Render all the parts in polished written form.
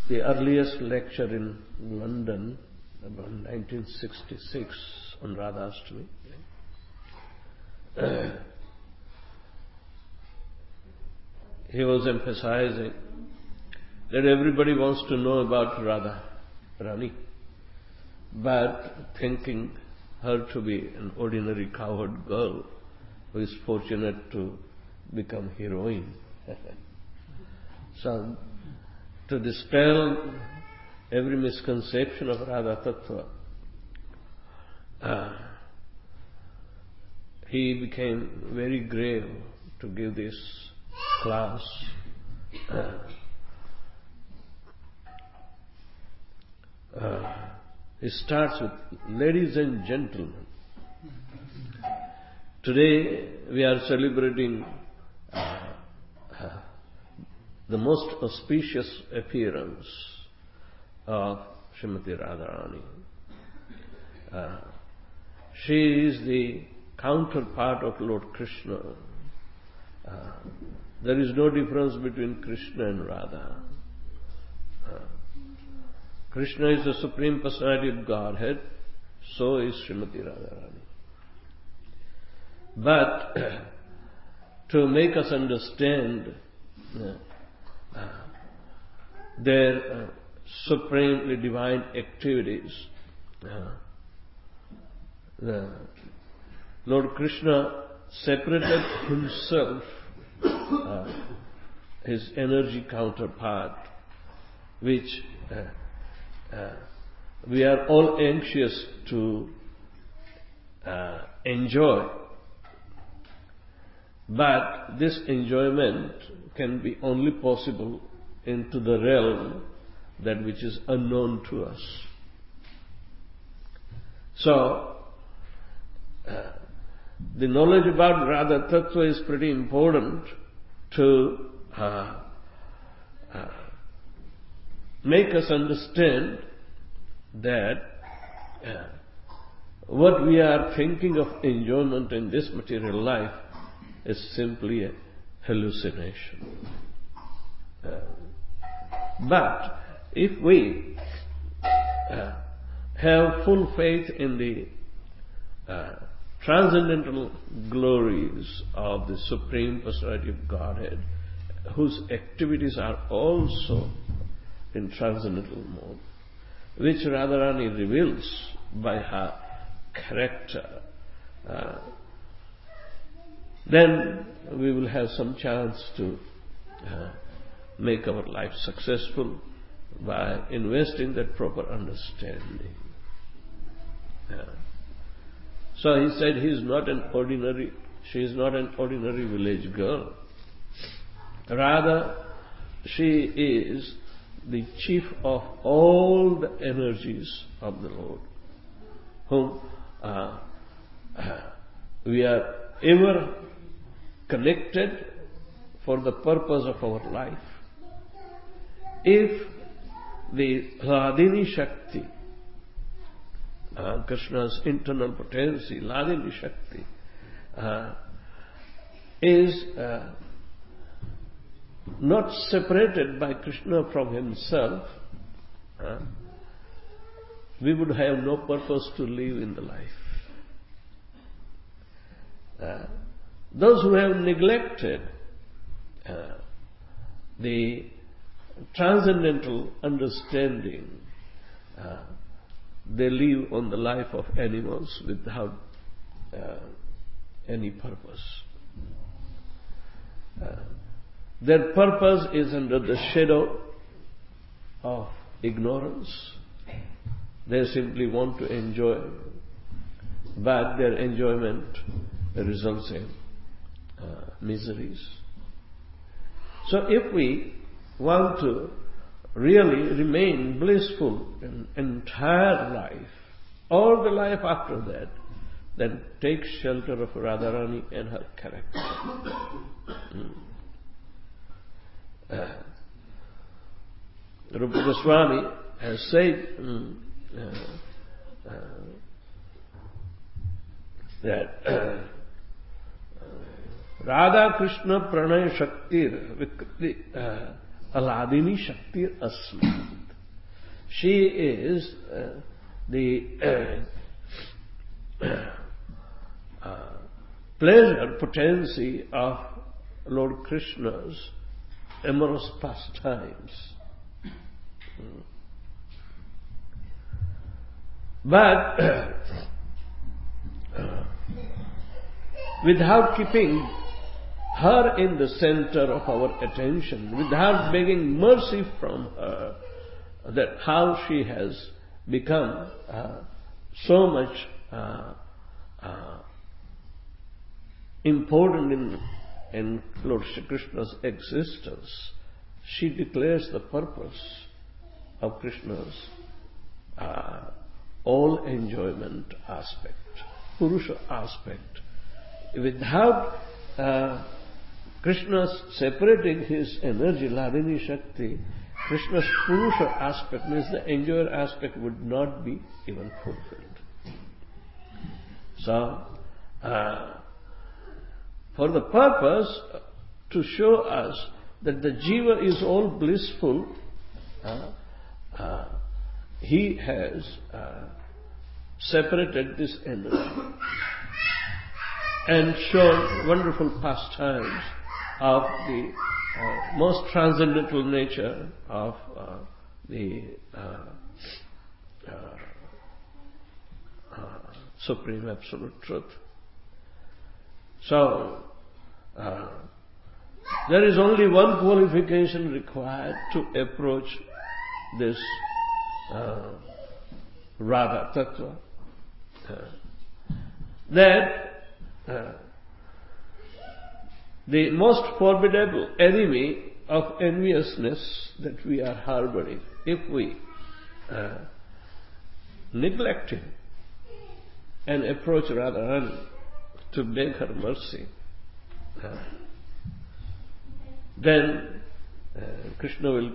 the earliest lecture in London about 1966 on Radhastami. He was emphasizing that everybody wants to know about Radha Rani, but thinking her to be an ordinary cowherd girl who is fortunate to become heroine. So, to dispel every misconception of Radha Tattva, he became very grave to give this class. It starts with, ladies and gentlemen, today we are celebrating the most auspicious appearance of Srimati Radharani. She is the counterpart of Lord Krishna. There is no difference between Krishna and Radha. Krishna is the Supreme Personality of Godhead, so is Srimati Radharani. But to make us understand their supremely divine activities, Lord Krishna separated himself, his energy counterpart, which we are all anxious to enjoy. But this enjoyment can be only possible into the realm that which is unknown to us. So, the knowledge about Radha Tattva is pretty important to make us understand that what we are thinking of enjoyment in this material life is simply a hallucination. But if we have full faith in the transcendental glories of the Supreme Personality of Godhead, whose activities are also in transcendental mode, which Radharani reveals by her character, then we will have some chance to make our life successful by investing that proper understanding. So he said she is not an ordinary village girl. Rather, she is the chief of all the energies of the Lord, whom we are ever connected for the purpose of our life. If the Hladini Shakti, Krishna's internal potency, Hladini Shakti, is not separated by Krishna from himself, we would have no purpose to live in the life. Those who have neglected the transcendental understanding, they live on the life of animals without any purpose. Their purpose is under the shadow of ignorance. They simply want to enjoy, but their enjoyment results in miseries. So if we want to really remain blissful in entire life, all the life after that, then take shelter of Radharani and her character. Rupa Goswami has said that Radha Krishna Pranay Shaktir Vikriti Hladini Shaktir Asma. She is the pleasure potency of Lord Krishna's amorous pastimes. But without keeping her in the center of our attention, without begging mercy from her, that how she has become so much important in Lord Shri Krishna's existence, she declares the purpose of Krishna's all enjoyment aspect, Purusha aspect. Without Krishna separating his energy, Hladini Shakti, Krishna's Purusha aspect, means the enjoyer aspect, would not be even fulfilled. So, for the purpose to show us that the jiva is all blissful, he has separated this energy and shown wonderful pastimes of the most transcendental nature of the Supreme Absolute Truth. So, there is only one qualification required to approach this Radha Tattva. That the most formidable enemy of enviousness that we are harboring, if we neglect him and approach Radharani to beg her mercy, then Krishna will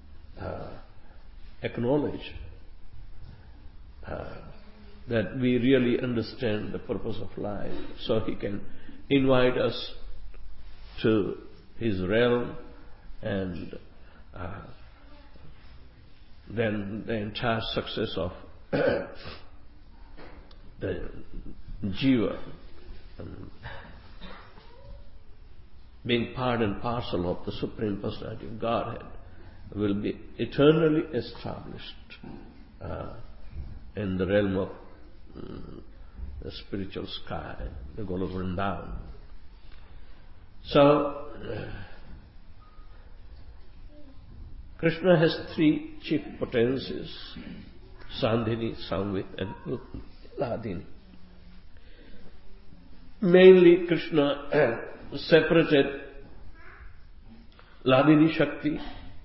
acknowledge that we really understand the purpose of life, so he can invite us to his realm, and then the entire success of the jiva being part and parcel of the Supreme Personality of Godhead will be eternally established in the realm of the spiritual sky, the Golok Vrindavan. So, Krishna has three chief potencies: Sandhini, Samvit and Hladini. Mainly Krishna separated Hladini Shakti,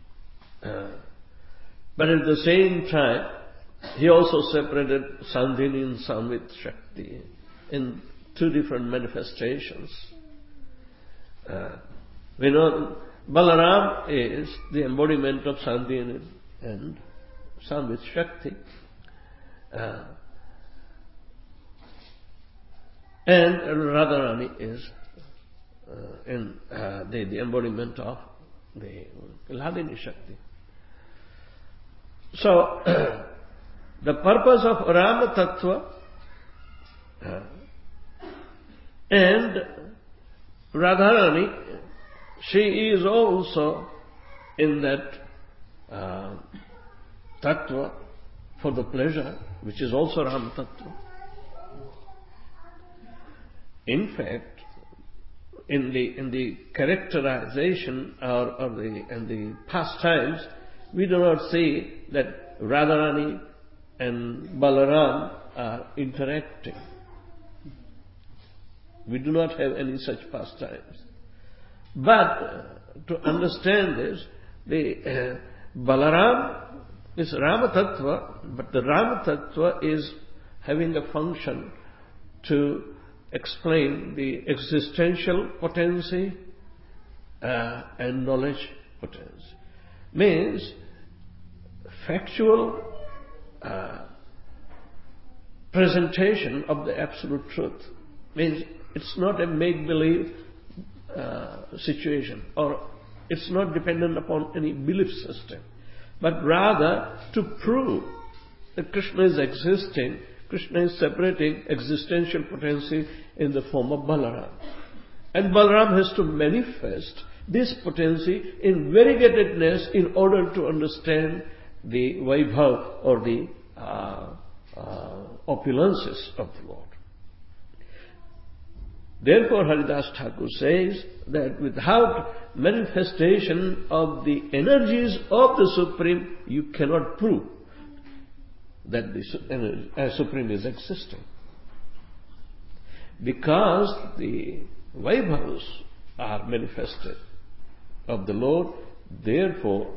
but at the same time he also separated Sandhini and Samvit Shakti in two different manifestations. We know Balaram is the embodiment of Sandhini and Samvit Shakti, and Radharani is the embodiment of the Hladini Shakti. So, the purpose of Rama Tattva and Radharani, she is also in that Tattva for the pleasure, which is also Rama Tattva. In fact, in the characterization in the pastimes, we do not see that Radharani and Balaram are interacting. We do not have any such pastimes. But to understand this, the Balaram is Rama Tattva, but the Rama Tattva is having a function to explain the existential potency and knowledge potency. Means factual presentation of the absolute truth. Means it's not a make-believe situation, or it's not dependent upon any belief system, but rather to prove that Krishna is existing. Krishna is separating existential potency in the form of Balaram. And Balaram has to manifest this potency in variegatedness in order to understand the Vaibhav or the opulences of the Lord. Therefore, Haridas Thakur says that without manifestation of the energies of the Supreme, you cannot prove that the Supreme is existing. Because the Vaibhavas are manifested of the Lord, therefore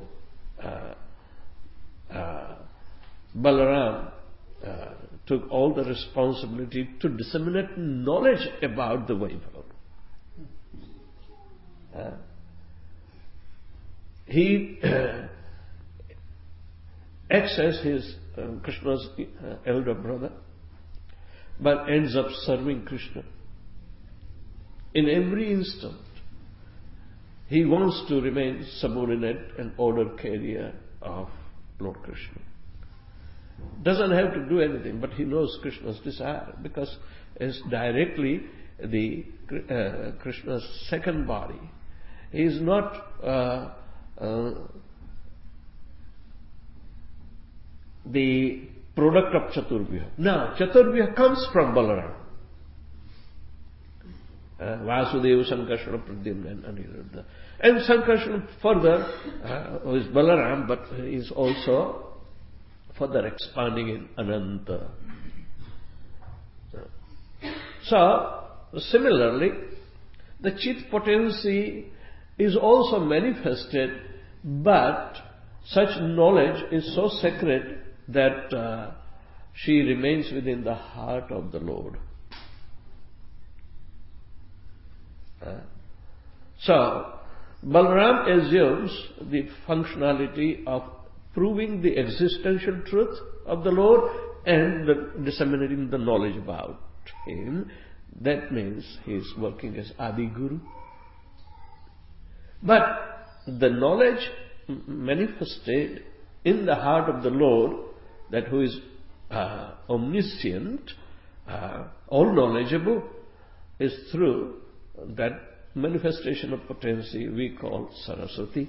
Balaram took all the responsibility to disseminate knowledge about the Vaibhava. He acts as Krishna's elder brother, but ends up serving Krishna. In every instant, he wants to remain subordinate and order carrier of Lord Krishna. Doesn't have to do anything, but he knows Krishna's desire because it's directly the Krishna's second body. He is not the product of Chaturvya. Now, Chaturvya comes from Balaram. Vasudeva, Sankarsana, Pradyumna and Aniruddha. And Sankarsana further is Balaram, but is also further expanding in Ananta. So, similarly, the Chit potency is also manifested, but such knowledge is so sacred that she remains within the heart of the Lord. So, Balaram assumes the functionality of proving the existential truth of the Lord and disseminating the knowledge about Him. That means he is working as Adi Guru. But the knowledge manifested in the heart of the Lord, that who is omniscient, all knowledgeable, is through that manifestation of potency we call Saraswati.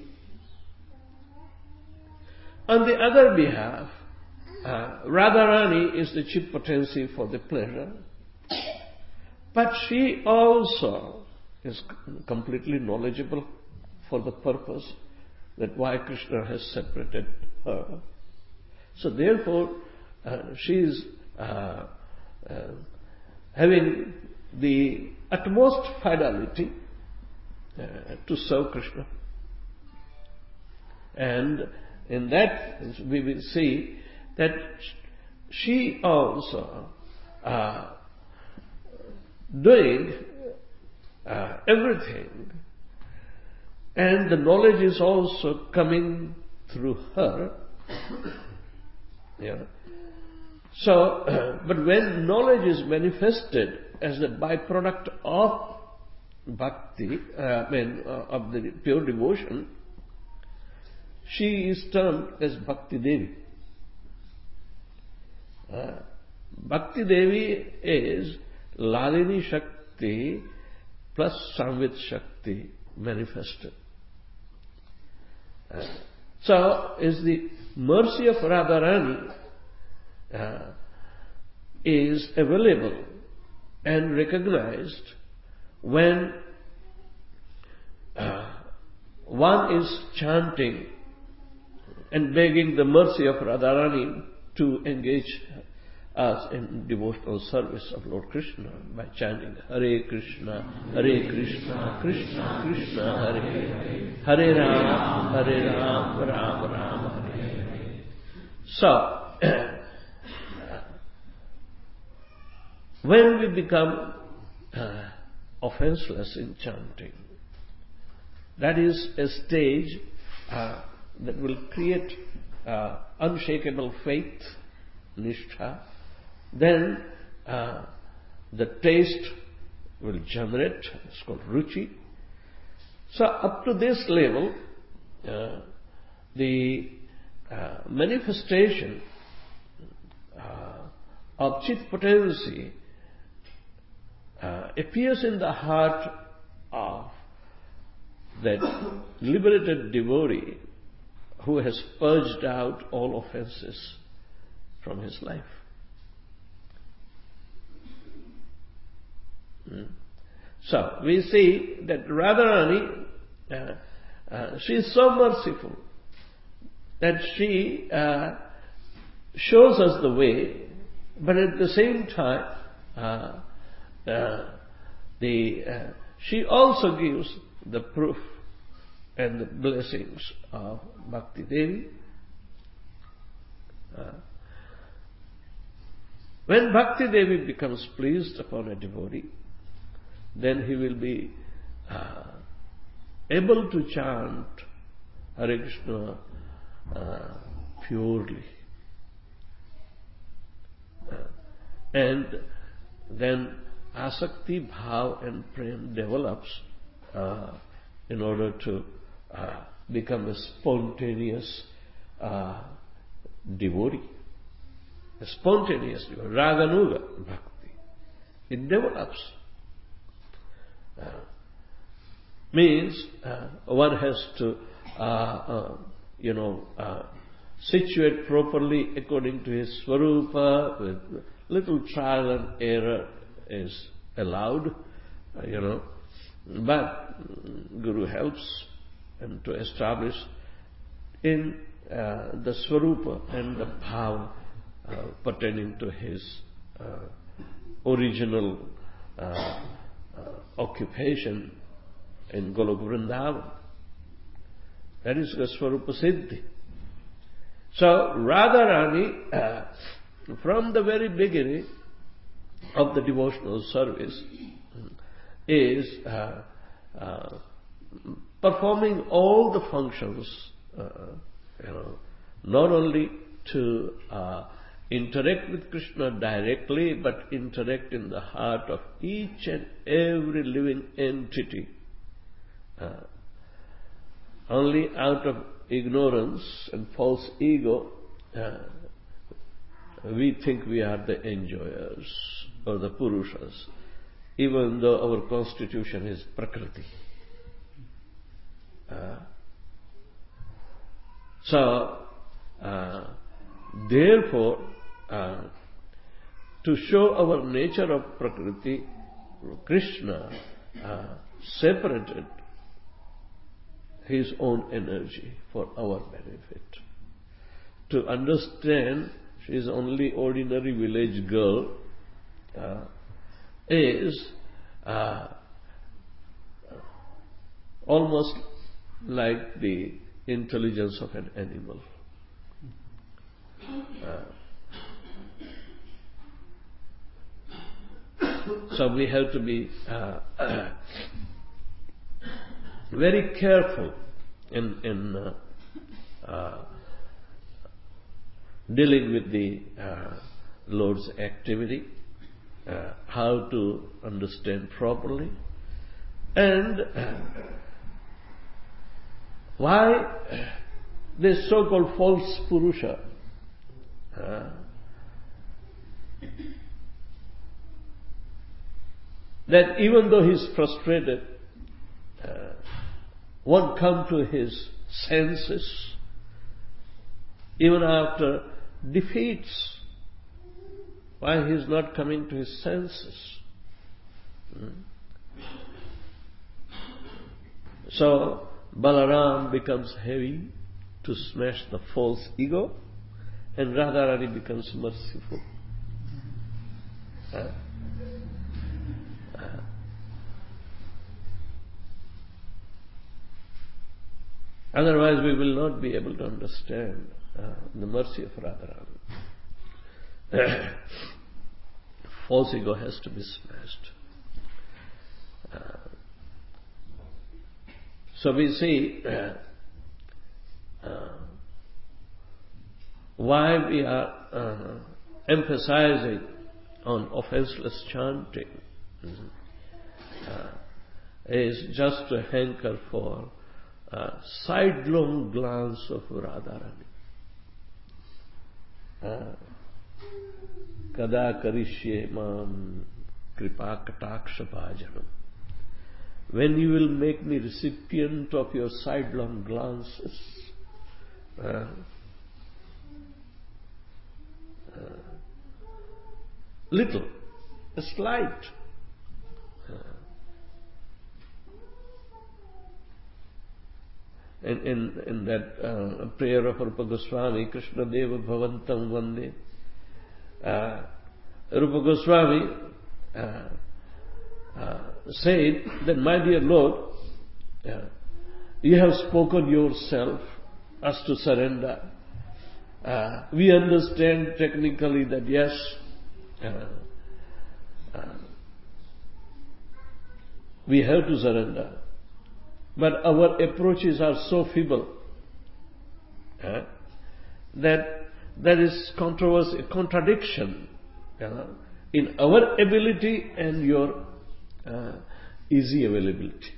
On the other behalf, Radharani is the Chit potency for the pleasure, but she also is completely knowledgeable for the purpose that why Krishna has separated her. So therefore, she is having the utmost fidelity to serve Krishna. And in that we will see that she also doing everything, and the knowledge is also coming through her. Yeah. So, but when knowledge is manifested as the byproduct of bhakti, of the pure devotion, she is termed as Bhakti Devi. Bhakti Devi is Lalini Shakti plus Samvit Shakti manifested. So, is the mercy of Radharani is available and recognized when one is chanting and begging the mercy of Radharani to engage us in devotional service of Lord Krishna by chanting Hare Krishna, Krishna Krishna, Hare Hare, Hare Ram, Ram Ram, Hare Hare. So, when we become offenseless in chanting, that is a stage that will create unshakable faith, nishtha. Then the taste will generate, it's called ruchi. So up to this level, the manifestation of Chit potency appears in the heart of that liberated devotee who has purged out all offenses from his life. So, we see that Radharani, she is so merciful that she shows us the way, but at the same time, she also gives the proof and the blessings of Bhakti Devi. When Bhakti Devi becomes pleased upon a devotee, then he will be able to chant Hare Krishna purely. And then asakti, bhav and prem develops in order to become a spontaneous devotee. A spontaneous devotee, raganuga bhakti. It develops. Means one has to, situate properly according to his swarupa, with little trial and error is allowed, but Guru helps him to establish in the swarupa and the bhav pertaining to his original occupation in Golok Vrindavan. That is the Swarupa Siddhi. So Radharani, from the very beginning of the devotional service, is performing all the functions, not only to interact with Krishna directly, but interact in the heart of each and every living entity. Only out of ignorance and false ego, we think we are the enjoyers or the Purushas, even though our constitution is Prakriti. Therefore, to show our nature of Prakriti, Krishna separated his own energy for our benefit. To understand she is only ordinary village girl is almost like the intelligence of an animal. So we have to be very careful in dealing with the Lord's activity, how to understand properly, and why this so-called false Purusha that even though he is frustrated, won't come to his senses, even after defeats. Why he is not coming to his senses? So Balaram becomes heavy to smash the false ego, and Radharani becomes merciful. Otherwise we will not be able to understand the mercy of Radharani. False ego has to be smashed. So we see why we are emphasizing on offenseless chanting is just to hanker for a sidelong glance of Radharani. Kada karishye mam kripa kataksha bhajanam. When you will make me recipient of your sidelong glances, little, a slight. In that prayer of Rupa Goswami, Krishna Deva Bhavantam Vande, Rupa Goswami said that, my dear Lord, you have spoken yourself as to surrender. We understand technically that yes, we have to surrender. But our approaches are so feeble that there is controversy, contradiction in our ability and your easy availability.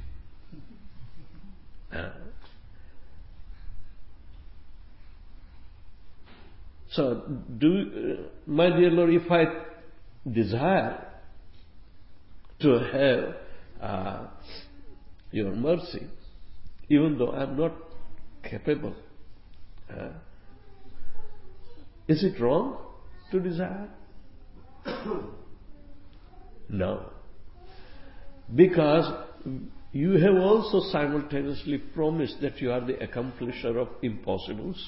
So, my dear Lord, if I desire to have your mercy, even though I am not capable, is it wrong to desire? No. Because you have also simultaneously promised that you are the accomplisher of impossibles.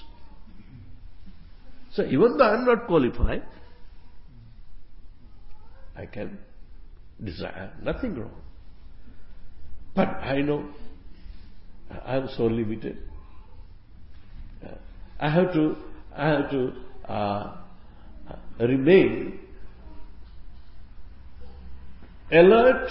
So even though I am not qualified, I can desire. Nothing wrong. But I know I am so limited. I have to remain alert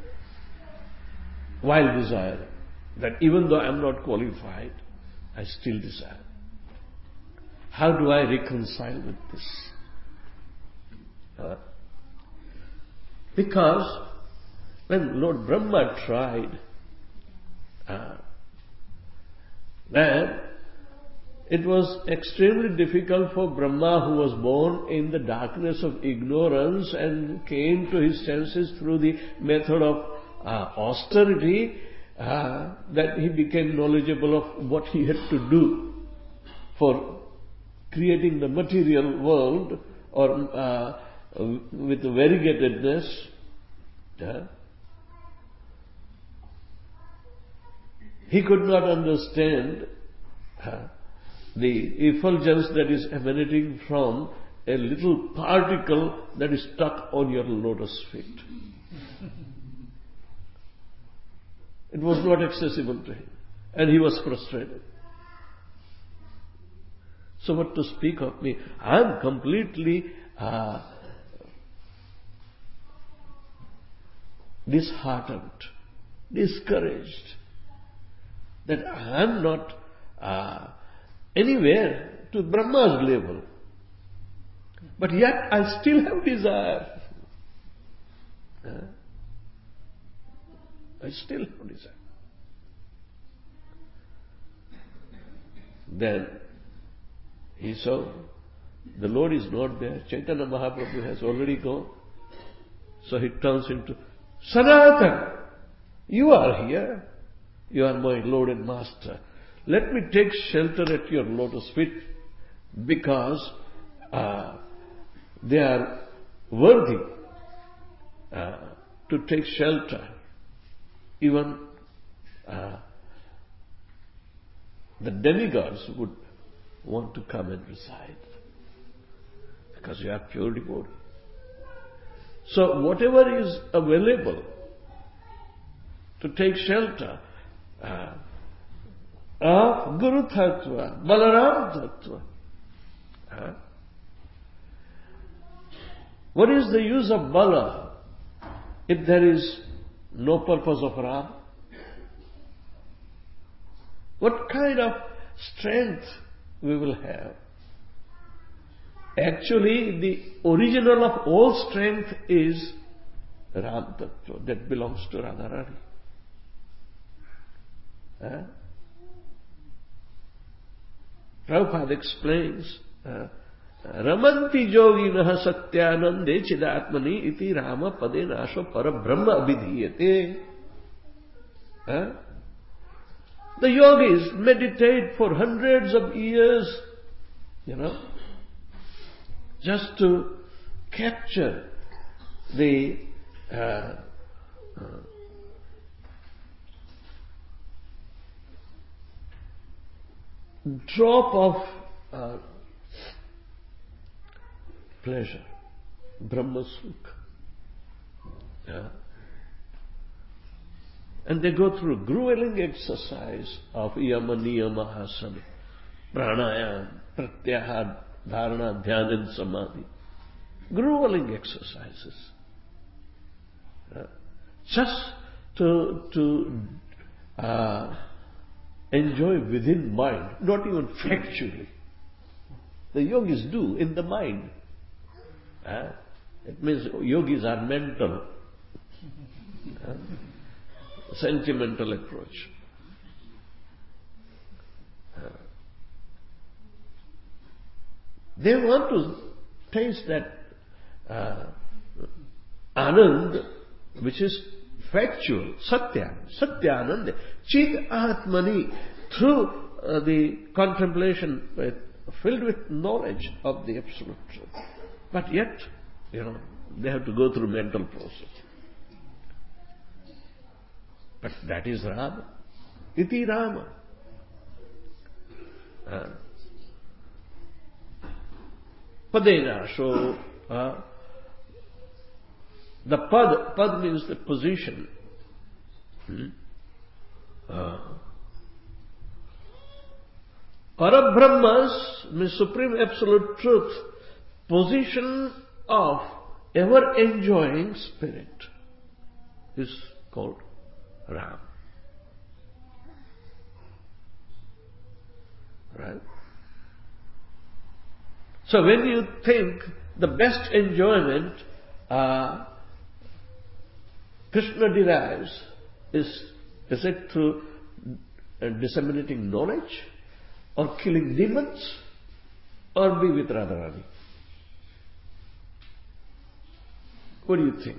while desiring. That even though I am not qualified, I still desire. How do I reconcile with this? Because when Lord Brahma tried, then it was extremely difficult for Brahma, who was born in the darkness of ignorance and came to his senses through the method of austerity, that he became knowledgeable of what he had to do for creating the material world, or with variegatedness. He could not understand the effulgence that is emanating from a little particle that is stuck on your lotus feet. It was not accessible to him, and he was frustrated. So what to speak of me? I am completely disheartened, discouraged, that I am not anywhere to Brahma's level. But yet I still have desire. I still have desire. Then he saw the Lord is not there. Chaitanya Mahaprabhu has already gone. So he turns into, Sanatana, you are here. You are my Lord and Master. Let me take shelter at your lotus feet, because they are worthy to take shelter. Even the demigods would want to come and reside, because you are pure devotee. So whatever is available to take shelter of Guru Tattva, Balaram Tattva. What is the use of Bala if there is no purpose of Ram? What kind of strength we will have? Actually, the original of all strength is Ram Tattva, that belongs to Radharani. Prabhupada explains Ramanti yoginah satyanande chidatmani iti rama pade nasho parabrahma abhidhiyate. The yogis meditate for hundreds of years, just to capture the drop of pleasure, Brahma Sukha. And they go through grueling exercise of yama, niyama, asana, pranayama, pratyahara, dharana, dhyana and samadhi. Grueling exercises. Just to enjoy within mind, not even factually. The yogis do in the mind. It means yogis are mental. Sentimental approach. They want to taste that anand, which is factual, satyananda, chid atmani, through the contemplation filled with knowledge of the absolute truth. But yet, they have to go through mental process. But that is Rama. Iti Rama. Padena. So, the pad means the position. Parabrahmas means supreme absolute truth. Position of ever enjoying spirit is called Ram. Right? So when you think the best enjoyment Krishna derives, is it through disseminating knowledge, or killing demons, or be with Radharani? What do you think?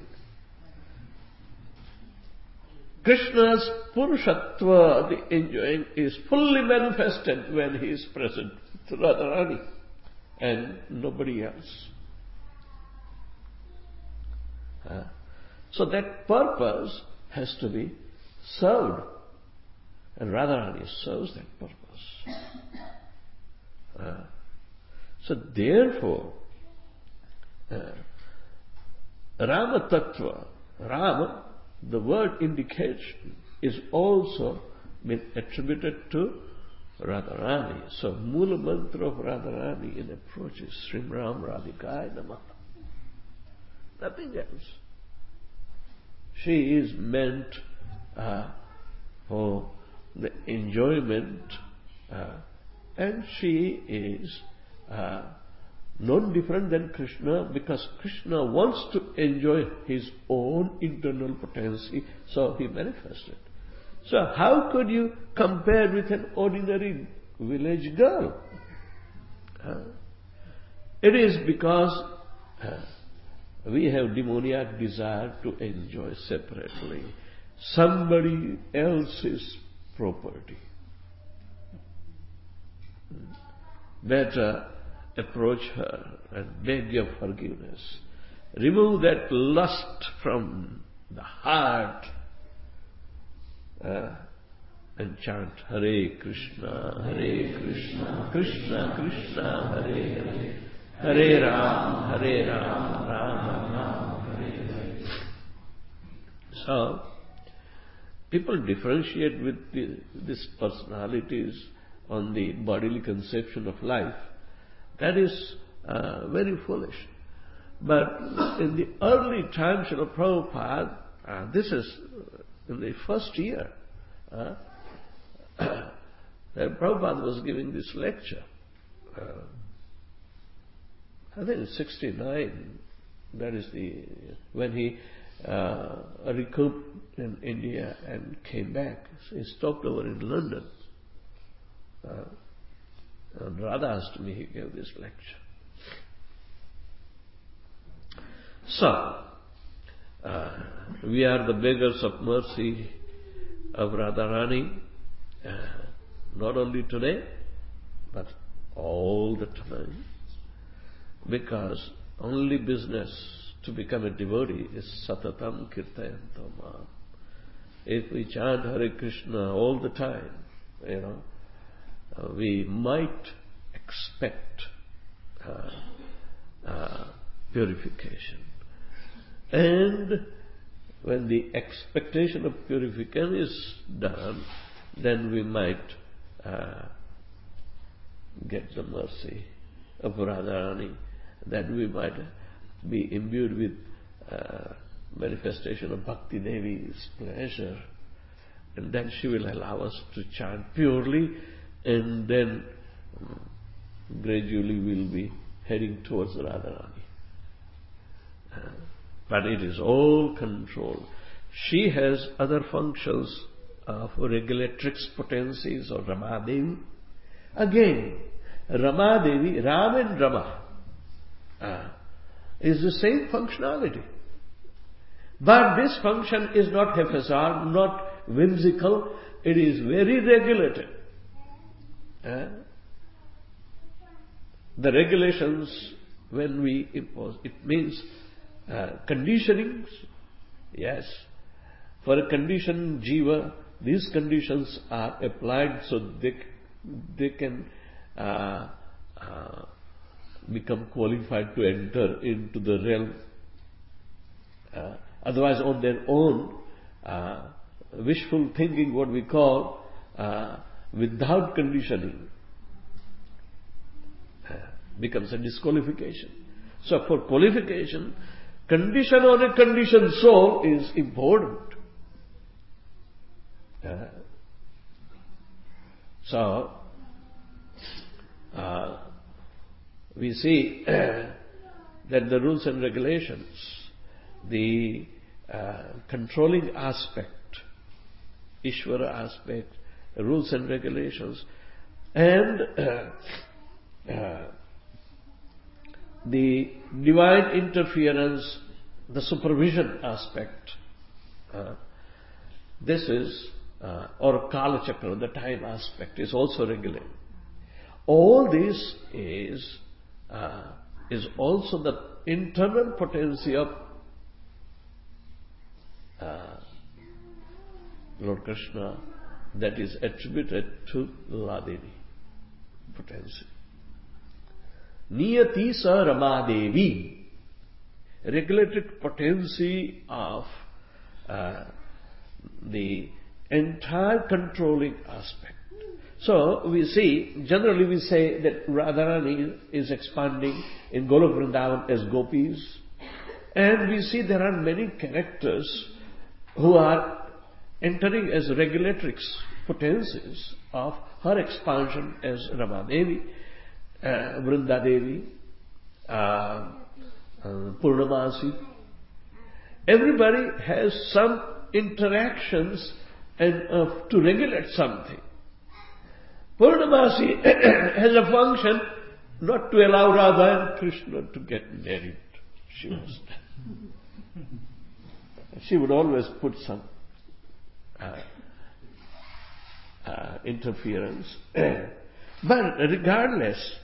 Krishna's Purushatva, the enjoying, is fully manifested when he is present with Radharani and nobody else. So that purpose has to be served, and Radharani serves that purpose. So therefore, Rama Tattva, Rama, the word indicates, is also been attributed to Radharani. So Mula Mantra of Radharani in approach is Srim Ram Radhikaya Namaha. Nothing else. She is meant for the enjoyment, and she is not different than Krishna, because Krishna wants to enjoy his own internal potency, so he manifested. So how could you compare with an ordinary village girl? It is because we have demoniac desire to enjoy separately somebody else's property. Better approach her and beg your forgiveness. Remove that lust from the heart and chant Hare Krishna, Krishna Krishna, Hare Hare, Hare Ram, Ram Ram, Hare Hare. So, people differentiate with these personalities on the bodily conception of life. That is very foolish. But in the early times of Prabhupada, this is in the first year, that Prabhupada was giving this lecture. I think it's 69. That is when he recouped in India and came back. So he stopped over in London. On Radha Ashtami he gave this lecture. So, we are the beggars of mercy of Radharani, not only today, but all the time. Because only business to become a devotee is satatam kirtayanto mam. If we chant Hare Krishna all the time, we might expect purification. And when the expectation of purification is done, then we might get the mercy of Radharani, that we might be imbued with manifestation of Bhakti Devi's pleasure, and then she will allow us to chant purely, and then gradually we'll be heading towards Radharani. But it is all controlled. She has other functions of regulatrix potencies or Ramadevi. Again, Ramadevi, Ram and Rama, is the same functionality. But this function is not haphazard, not whimsical, it is very regulated. The regulations, when we impose, it means conditionings. Yes. For a conditioned jiva, these conditions are applied so they can become qualified to enter into the realm. Otherwise, on their own, wishful thinking, what we call, without conditioning, becomes a disqualification. So for qualification, condition on a conditioned soul is important. So, we see that the rules and regulations, the controlling aspect, Ishvara aspect, rules and regulations, and the divine interference, the supervision aspect, this is, or Kala Chakra, the time aspect, is also regulated. All this is also the internal potency of Lord Krishna that is attributed to Ladini potency. Niyati sa Ramadevi, regulated potency of the entire controlling aspect. So we see, generally we say that Radharani is expanding in Golok Vrindavan as gopis, and we see there are many characters who are entering as regulatrix potencies of her expansion as Ramadevi, Vrindadevi, Purnamasi. Everybody has some interactions and to regulate something. Purnamasi has a function not to allow Radha and Krishna to get married. She would always put some interference. But regardless,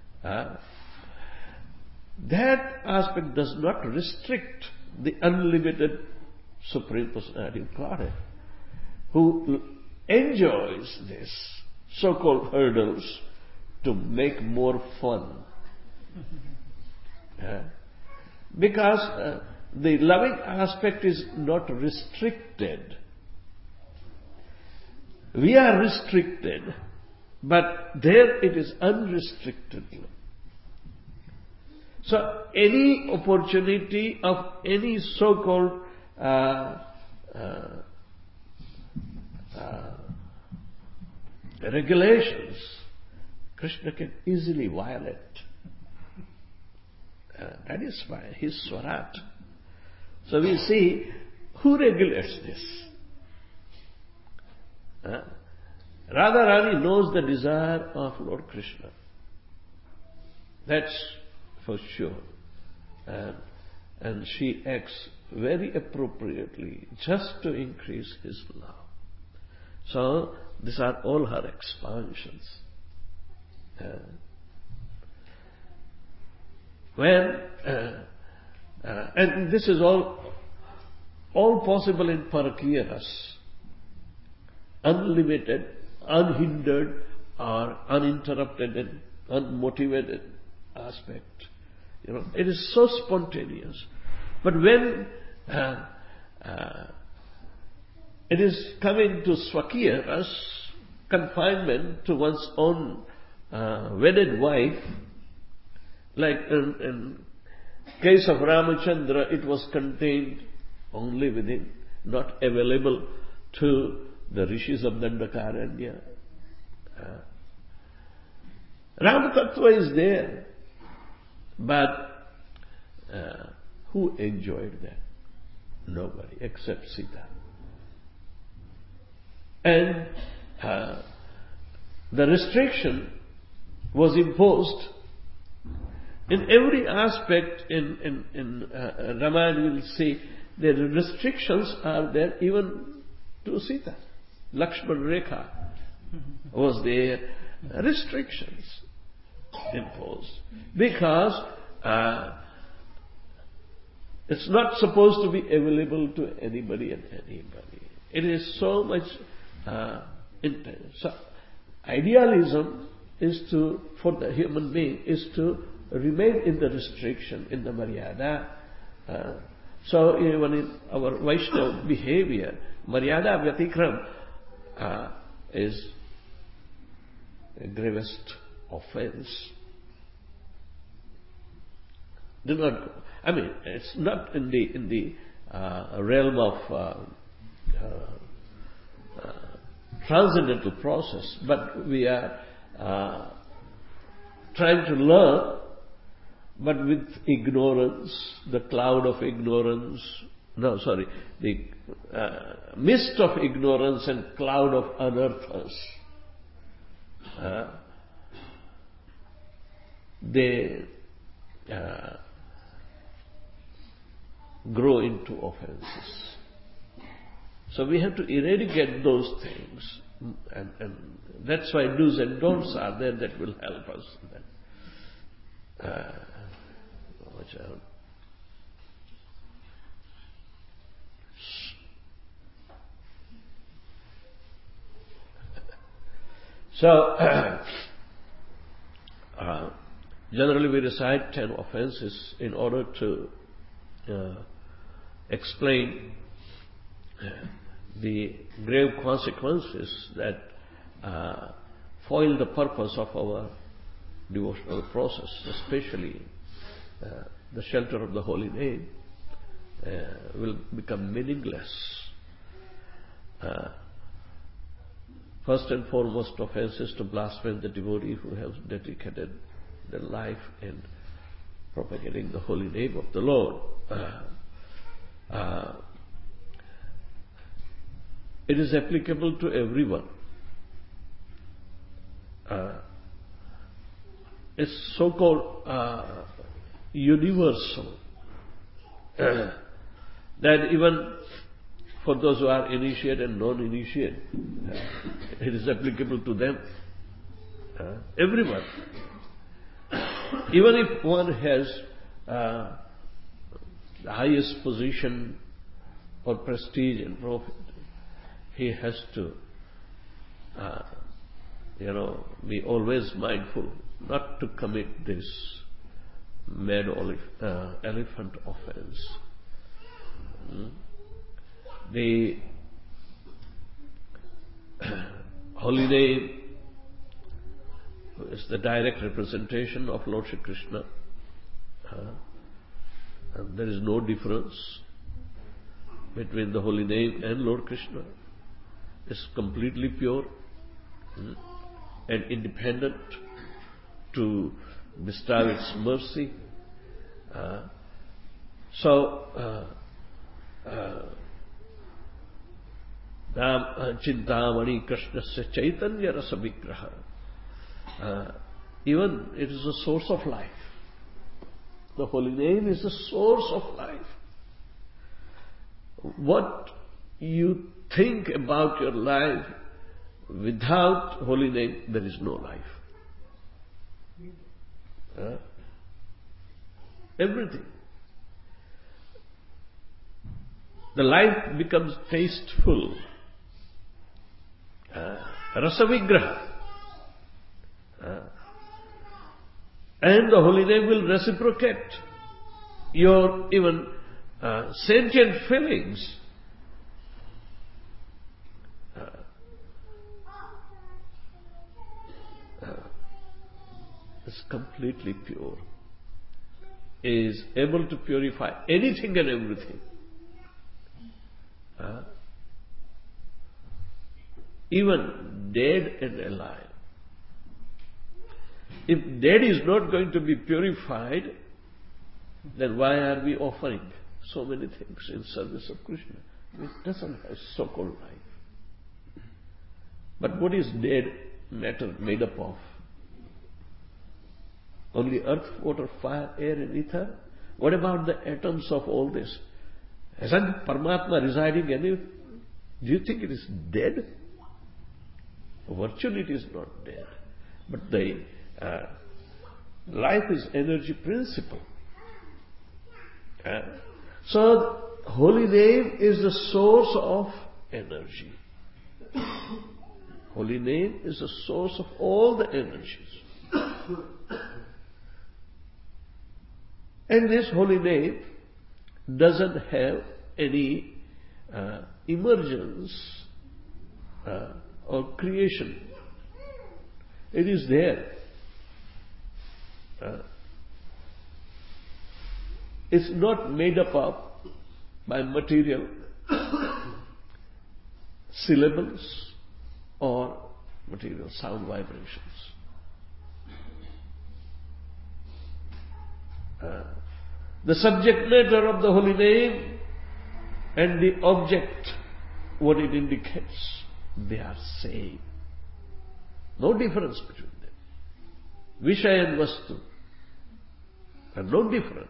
that aspect does not restrict the unlimited Supreme Personality of Godhead, who enjoys this so-called hurdles to make more fun. Because the loving aspect is not restricted. We are restricted, but there it is unrestricted. So any opportunity of any so-called regulations, Krishna can easily violate. That is why his Swarat. So we see who regulates this. Radharani knows the desire of Lord Krishna. That's for sure. And and she acts very appropriately just to increase his love. So these are all her expansions. And this is all possible in Parakiya Ras, unlimited, unhindered, or uninterrupted and unmotivated aspect. It is so spontaneous. But when it is coming to Swakiya Ras, confinement to one's own wedded wife, like in case of Ramachandra, it was contained only within, not available to the rishis of Dandakaranya. Ram Tattva is there, but who enjoyed that? Nobody except Sita. And the restriction was imposed in every aspect. In Ramayana we will see the restrictions are there even to Sita. Lakshman Rekha was there. Restrictions imposed because it's not supposed to be available to anybody and anybody. It is so much intense. So idealism is for the human being is to remain in the restriction, in the maryada. So even in our Vaishnava behavior, maryada vyatikram is a gravest offense. Do not go. I mean, it's not in the realm of transcendental process, but we are trying to learn, but with ignorance, the cloud of ignorance, the mist of ignorance and cloud of unearthers. They grow into offenses. So we have to eradicate those things, and that's why do's and don'ts are there that will help us. Watch out. So, generally we recite 10 offenses in order to explain the grave consequences that foil the purpose of our devotional process, especially the shelter of the holy name will become meaningless. First and foremost offense is to blaspheme the devotee who has dedicated their life in propagating the holy name of the Lord. It is applicable to everyone. It's so-called universal that even for those who are initiate and non-initiate, it is applicable to them. Everyone. Even if one has the highest position or prestige and profit, he has to, be always mindful not to commit this mad elephant offense. The holy name is the direct representation of Lord Shri Krishna. And there is no difference between the holy name and Lord Krishna. It's completely pure and independent to bestow its mercy. Chintamani Krishnasya Chaitanya Rasa Vigraha. Even it is a source of life. The holy name is the source of life. What you think about your life, without holy name, there is no life. Everything. The life becomes tasteful. Rasa vigraha. And the holy name will reciprocate your even sentient feelings. Is completely pure, is able to purify anything and everything. Even dead and alive. If dead is not going to be purified, then why are we offering so many things in service of Krishna? It doesn't have so-called life. But what is dead matter made up of? Only earth, water, fire, air and ether? What about the atoms of all this? Isn't Paramatma residing anywhere? Do you think it is dead? Virtually it is not dead. But the life is energy principle. So, holy name is the source of energy. Holy name is the source of all the energies. And this holy name doesn't have any emergence or creation. It is there. It's not made up of by material syllables or material sound vibrations. The subject matter of the holy name and the object, what it indicates, they are same. No difference between them. Vishaya and Vastu are no different.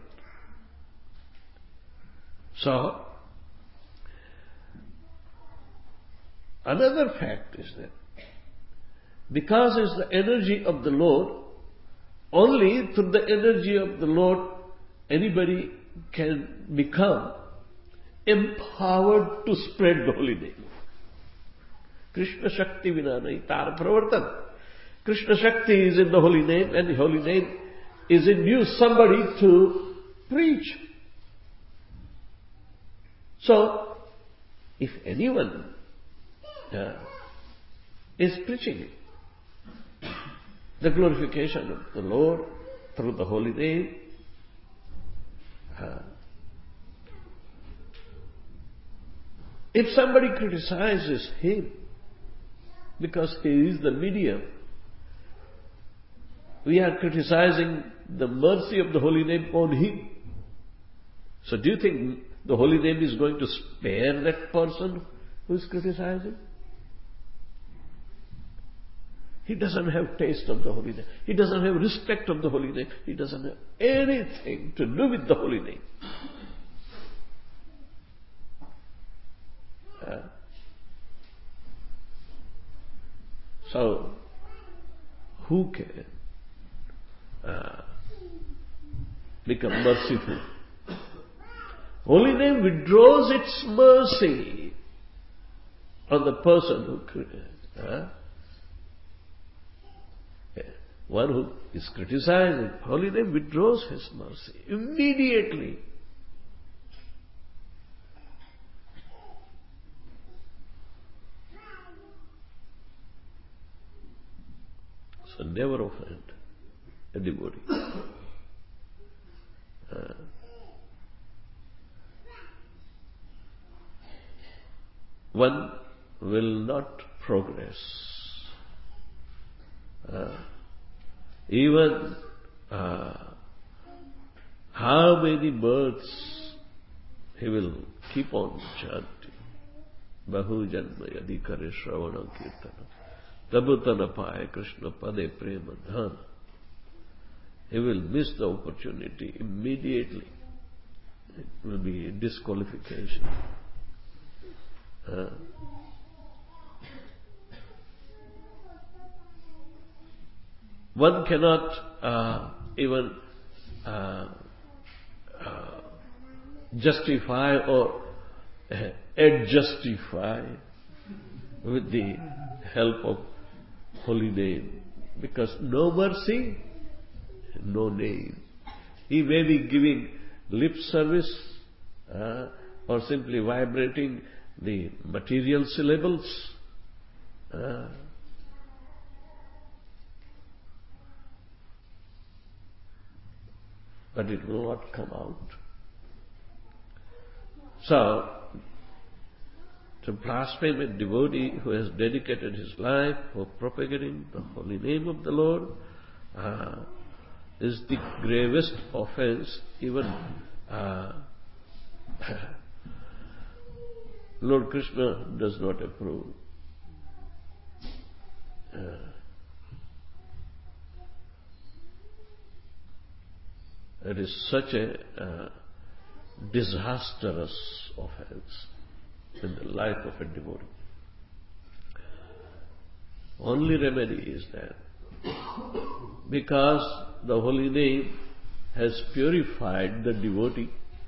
So, another fact is that because it's the energy of the Lord, only through the energy of the Lord anybody can become empowered to spread the holy name. Krishna Shakti vina nahi tar pravartan. Krishna Shakti is in the holy name, and the holy name is induced somebody to preach. So, if anyone is preaching the glorification of the Lord through the holy name, if somebody criticizes him because he is the medium, we are criticizing the mercy of the holy name on him. So do you think the holy name is going to spare that person who is criticizing? He doesn't have taste of the holy name. He doesn't have respect of the holy name. He doesn't have anything to do with the holy name. So, who can become merciful? Holy name withdraws its mercy on the person who one who is criticizing. Holy name withdraws his mercy immediately. So never offend anybody. One will not progress. Even how many births he will keep on chanting. Bahu janma yadi kare shravana kirtana. Tabutana paye Krishna pade prema dhana. he will miss the opportunity immediately. It will be disqualification. One cannot even justify or adjustify with the help of holy name, because no mercy, no name. He may be giving lip service or simply vibrating the material syllables. But it will not come out. So, to blaspheme a devotee who has dedicated his life for propagating the holy name of the Lord is the gravest offense. Even Lord Krishna does not approve. It is such a disastrous offense in the life of a devotee. Only remedy is that because the holy name has purified the devotee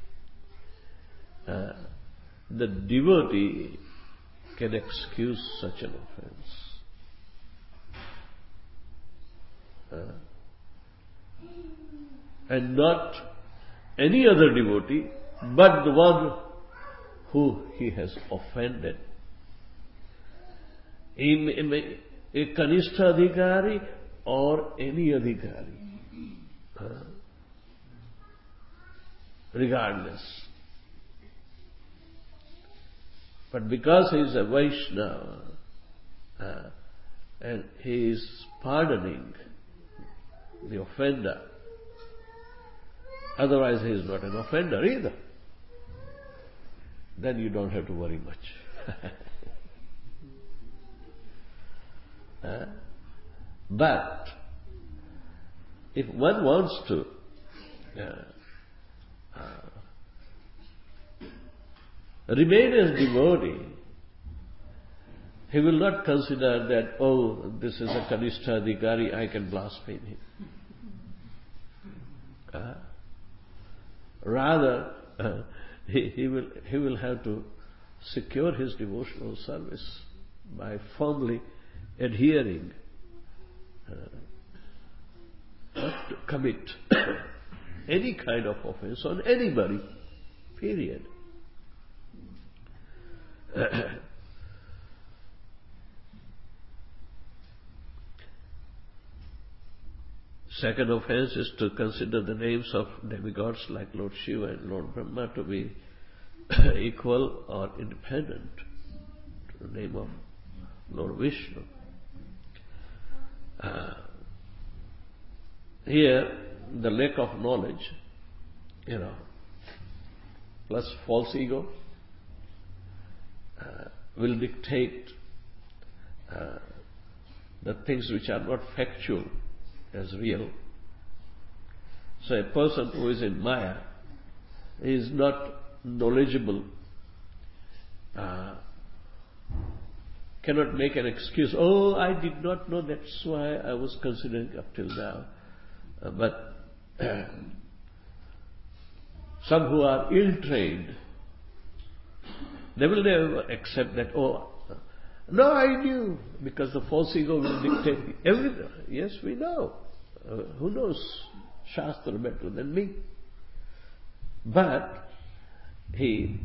can excuse such an offense. And not any other devotee, but the one who he has offended. A Kanistha Adhikari or any Adhikari, regardless. But because he is a Vaishnava and he is pardoning the offender, otherwise he is not an offender either, then you don't have to worry much. But if one wants to remain as devotee, he will not consider that, oh, this is a Kanistha Adhikari, I can blaspheme him. Rather, he will have to secure his devotional service by firmly adhering, not to commit any kind of offense on anybody, period. Second offense is to consider the names of demigods like Lord Shiva and Lord Brahma to be equal or independent to the name of Lord Vishnu. Here, the lack of knowledge, plus false ego, will dictate the things which are not factual as real. So a person who is in Maya is not knowledgeable, cannot make an excuse, oh, I did not know, that's why I was considering up till now. But some who are ill-trained, they will never accept that, oh, no, I knew, because the false ego will dictate everything. Yes, we know. Who knows Shastra better than me? But he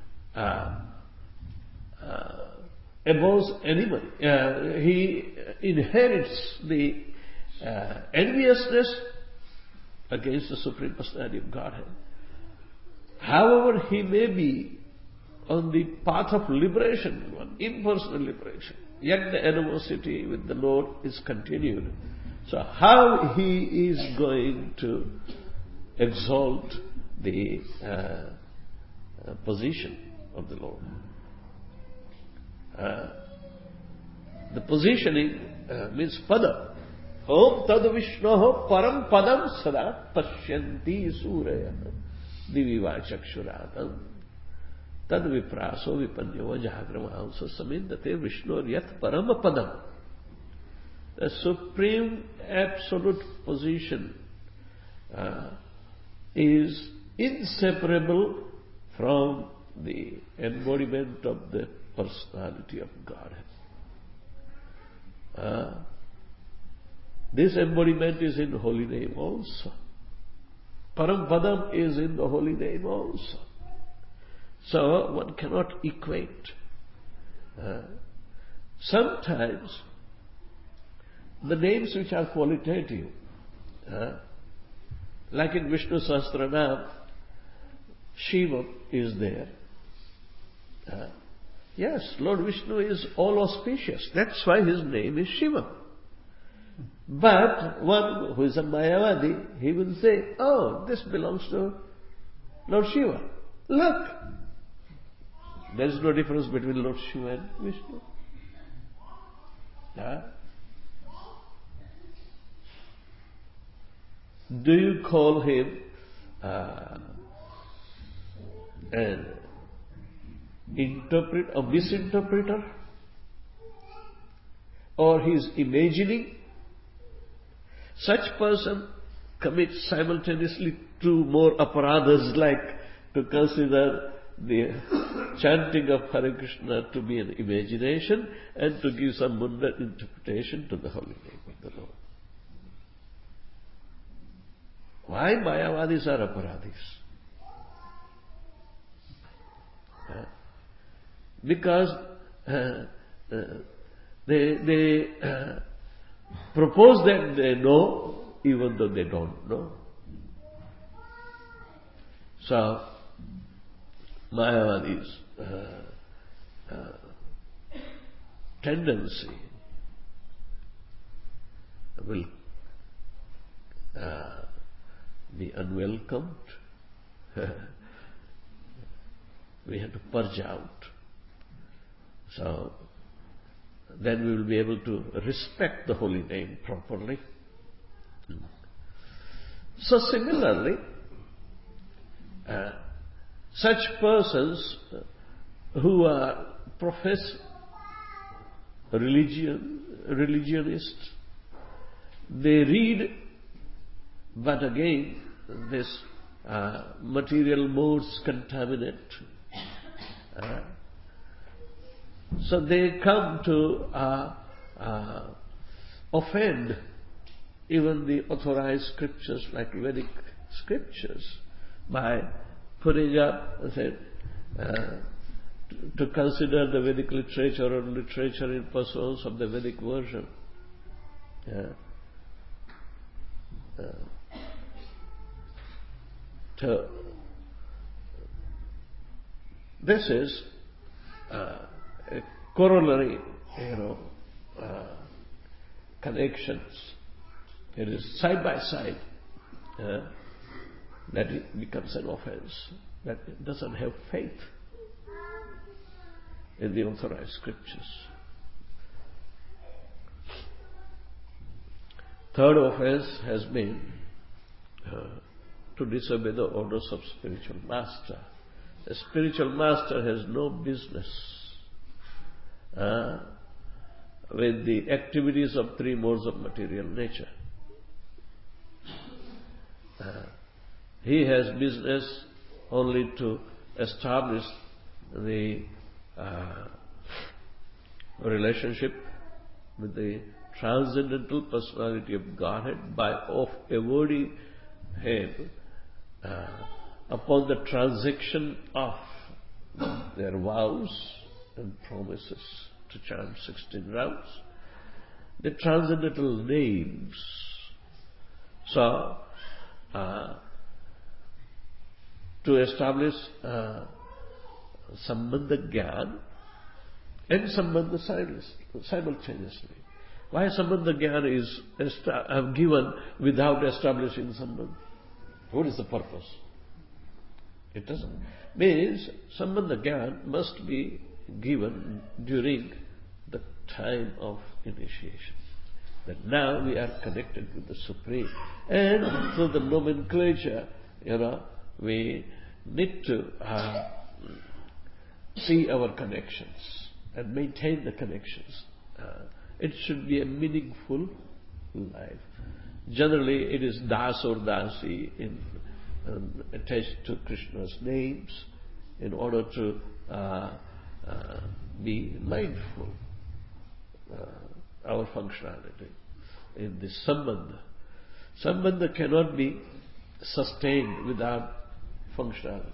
abhors anybody. He inherits the enviousness against the Supreme Personality of Godhead. However, he may be on the path of liberation, impersonal liberation, yet the animosity with the Lord is continued. So how he is going to exalt the position of the Lord? The positioning means pada. Om tad Vishnoho param padam sada pashyanti suraya diviva chakshuratam tad vipraso vipanyo jagramahamsa samindate Vishnu yat param padam. The supreme absolute position is inseparable from the embodiment of the personality of Godhead. This embodiment is in holy name also. Parampadam is in the holy name also. So one cannot equate. Sometimes the names which are qualitative, like in Vishnu Sahasranam, Shiva is there. Yes, Lord Vishnu is all auspicious. That's why his name is Shiva. But one who is a Mayavadi, he will say, oh, this belongs to Lord Shiva. Look! There is no difference between Lord Shiva and Vishnu. Do you call him an interpreter, a misinterpreter? Or he is imagining? Such person commits simultaneously two more aparadhas, like to consider the chanting of Hare Krishna to be an imagination and to give some mundane interpretation to the holy name of the Lord. Why Mayavadis are aparadhis? Because they propose that they know even though they don't know. So Mayavadis tendency will be unwelcomed. We have to purge out. So then we will be able to respect the holy name properly. So similarly, such persons who profess religionists, they read, but again this material modes contaminate. So they come to offend even the authorized scriptures like Vedic scriptures by putting up, to consider the Vedic literature or literature in pursuance of the Vedic version. This is a corollary, connections. It is side by side that it becomes an offense, that it doesn't have faith in the authorized scriptures. Third offense has been to disobey the orders of spiritual master. The spiritual master has no business with the activities of three modes of material nature. He has business only to establish the relationship with the transcendental personality of Godhead by avoiding him upon the transaction of their vows and promises to chant 16 rounds, the transcendental names. So, to establish Sambandha Gyan and Sambandha simultaneously. Why Sambandha Gyan is given without establishing Sambandha? What is the purpose? It doesn't. Means Sambandha Gyan must be given during the time of initiation. That now we are connected with the Supreme. And through the nomenclature, we need to see our connections and maintain the connections. It should be a meaningful life. Generally, it is Das or Dasi attached to Krishna's names in order to be mindful our functionality in this sambandha. Sambandha cannot be sustained without functionality.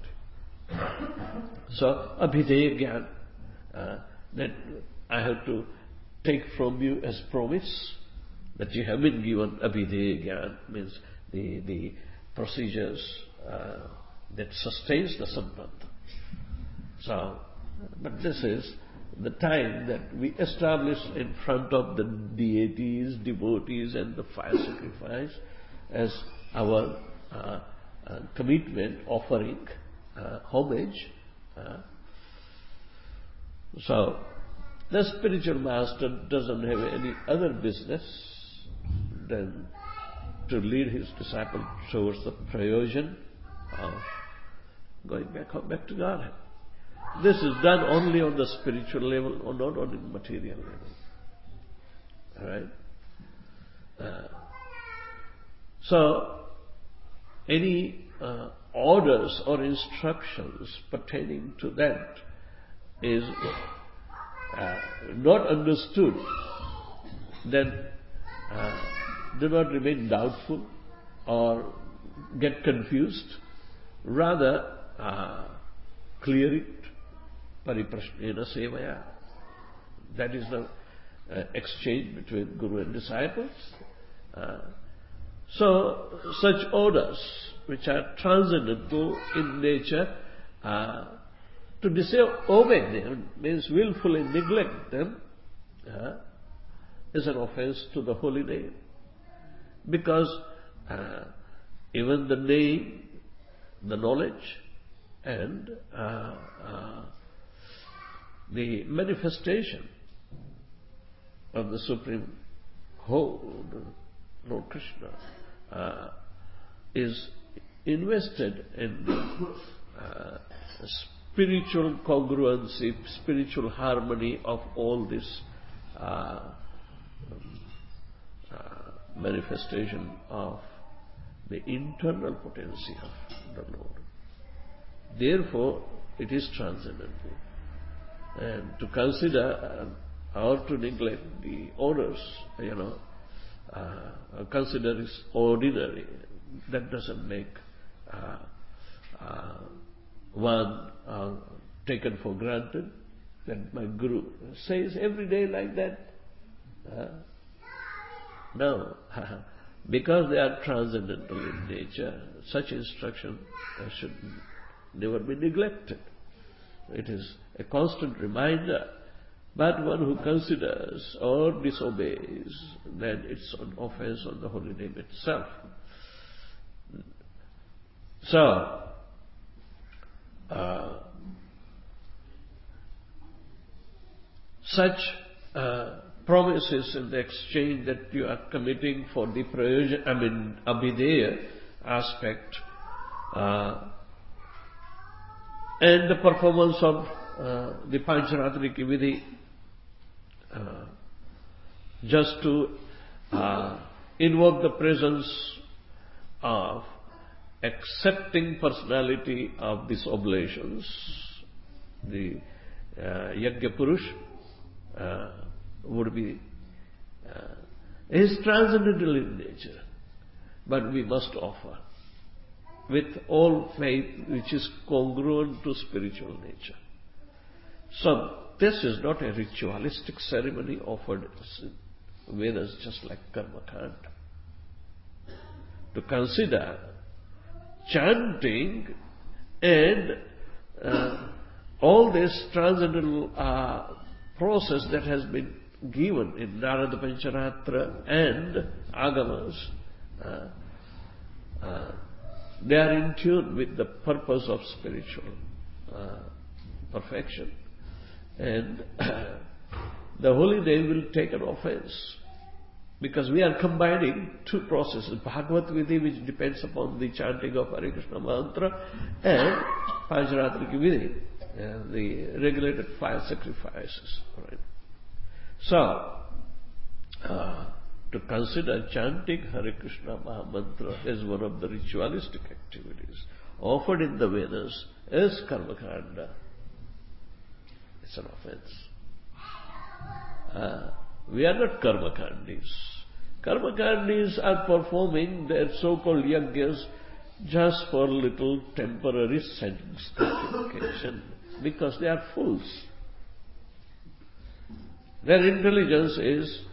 So, abhideya jnana, that I have to take from you as promise that you have been given abhideya jnana, means the procedures that sustains the sambandha. So, but this is the time that we establish in front of the deities, devotees and the fire sacrifice as our commitment, offering, homage. So, the spiritual master doesn't have any other business than to lead his disciple towards the prayojan of going back to Godhead. This is done only on the spiritual level or not on the material level. Alright? So, any orders or instructions pertaining to that is not understood, then do not remain doubtful or get confused. Rather, clear it. Pariprashnena sevaya. That is the exchange between Guru and disciples. So, such orders which are transcendental in nature, to disobey them means willfully neglect them, is an offense to the holy name. Because even the name, the knowledge, and the manifestation of the Supreme Whole, Lord Krishna, is invested in the spiritual congruency, spiritual harmony of all this manifestation of the internal potency of the Lord. Therefore, it is transcendental. And to consider or to neglect the orders, consider it ordinary, that doesn't make one taken for granted. That my Guru says every day like that. No, because they are transcendental in nature, such instruction should never be neglected. It is a constant reminder. But one who considers or disobeys, then it's an offense on the holy name itself. So, such promises in the exchange that you are committing for the prayojan, abhideya aspect, and the performance of the Pancharatrika Vidhi, just to invoke the presence of accepting personality of these oblations, the Yajna Purush would be is transcendental in nature, but we must offer with all faith which is congruent to spiritual nature. So this is not a ritualistic ceremony offered in Vedas, just like Karma Kand. To consider chanting and all this transcendental process that has been given in Narada Pancharatra and Agamas, they are in tune with the purpose of spiritual perfection. And the holy name will take an offense Because we are combining two processes, Bhagavat Vidhi, which depends upon the chanting of Hare Krishna mantra, and Pancharatrika Vidhi, the regulated fire sacrifices. Right? So, to consider chanting Hare Krishna Mahamantra as one of the ritualistic activities offered in the Vedas is karmakanda. It's an offense. We are not karmakandis. Karmakandis are performing their so-called yajnas just for little temporary sense gratification because they are fools. Their intelligence is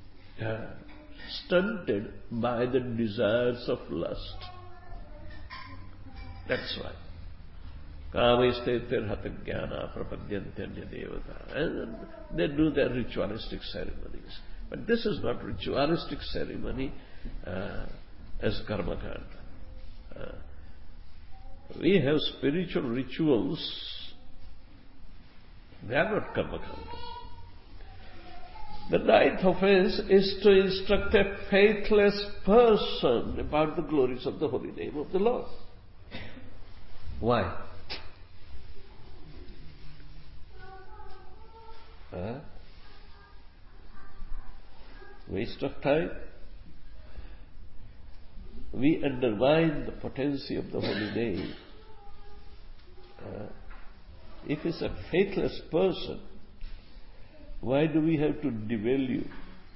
stunted by the desires of lust. That's why. Kamaiste hata jnana prapadyantanya devata. And they do their ritualistic ceremonies. But this is not ritualistic ceremony as karmakanda. We have spiritual rituals. They are not karmakanda. The ninth offense is to instruct a faithless person about the glories of the holy name of the Lord. Why? Waste of time. We undermine the potency of the holy name. If it's a faithless person, why do we have to devalue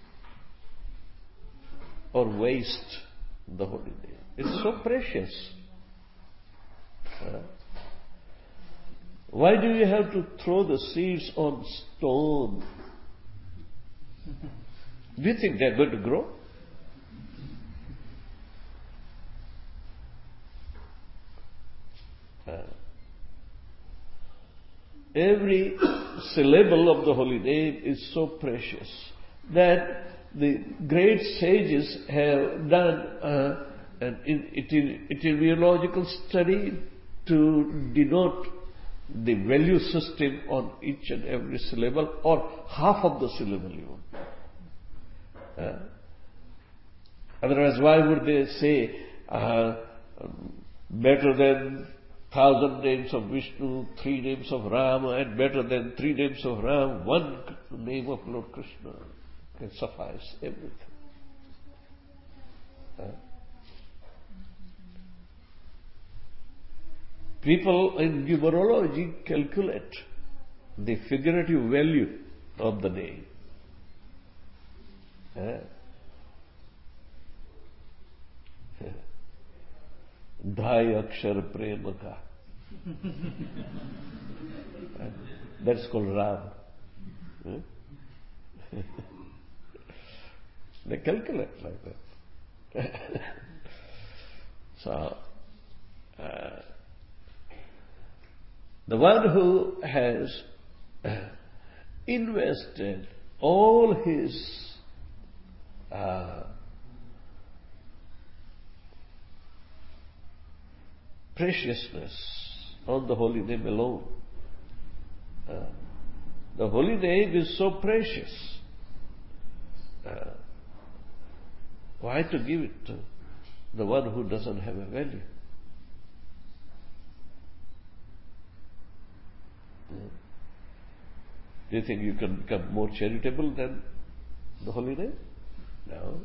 or waste the holy name? It's so precious. Why do you have to throw the seeds on stone? Do you think they're going to grow? Every syllable of the holy name is so precious that the great sages have done an etymological study to denote the value system on each and every syllable, or half of the syllable even. Otherwise, why would they say better than 1,000 names of Vishnu, 3 names of Rama, and better than 3 names of Ram, 1 name of Lord Krishna can suffice everything. People in numerology calculate the figurative value of the name. Dhai akshar prema ka. That's called Ram. They calculate like that. So, the one who has invested all his preciousness on the holy name alone. The holy name is so precious. Why to give it to the one who doesn't have a value? Do you think you can become more charitable than the holy name? No.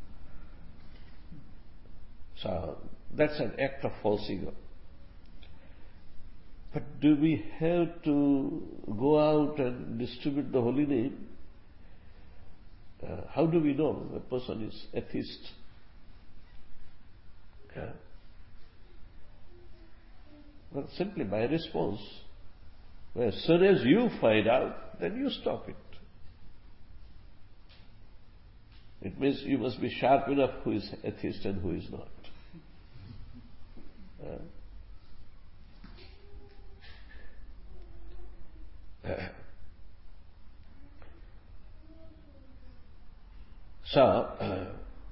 So, that's an act of false ego. But do we have to go out and distribute the holy name? How do we know a person is atheist? Well, simply by response. Well, as soon as you find out, then you stop it. It means you must be sharp enough who is atheist and who is not. So,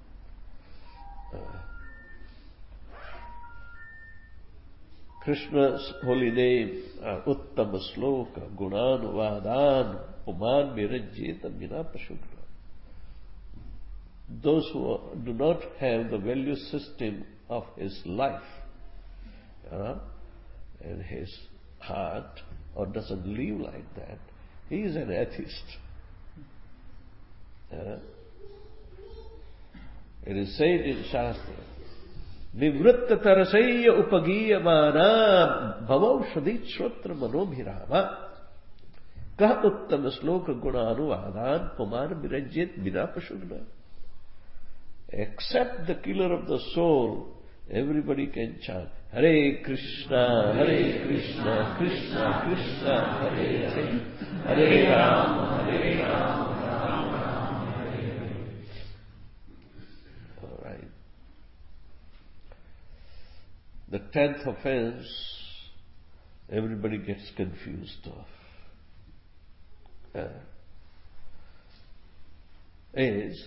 Krishna's holy name, Uttama Sloka, Gunan, Vadan, Uman, Mirajita, Minapashukra. those who do not have the value system of his life in his heart, or doesn't live like that, he is an atheist. It is said in Shastra, Nivritta tarasaya upagiyamana bhavaushadit shrotra manobhirama kah uttama sloka gunanuvadan pumar mirajyet vinapashugna. Except the killer of the soul, everybody can chant Hare Krishna, Krishna Krishna, Hare Hare, Hare Rama, Hare Rama, Rama Rama, Hare Hare. All right. The 10th offense, everybody gets confused of, is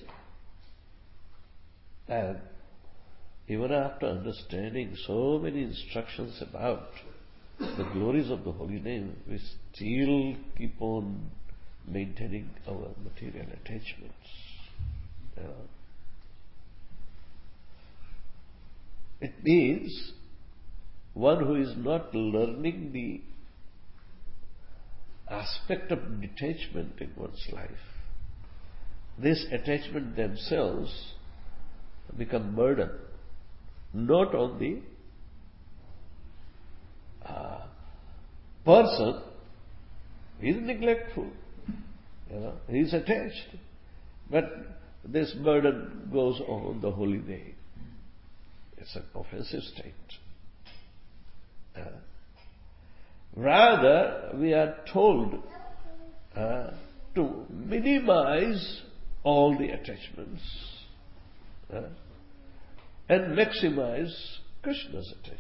that even after understanding so many instructions about the glories of the holy name, we still keep on maintaining our material attachments. It means one who is not learning the aspect of detachment in one's life, this attachment themselves become burden, not on the person. He is neglectful, he is attached, but this burden goes on the holy name. It's an offensive state. Rather, we are told to minimize all the attachments and maximize Krishna's attachment.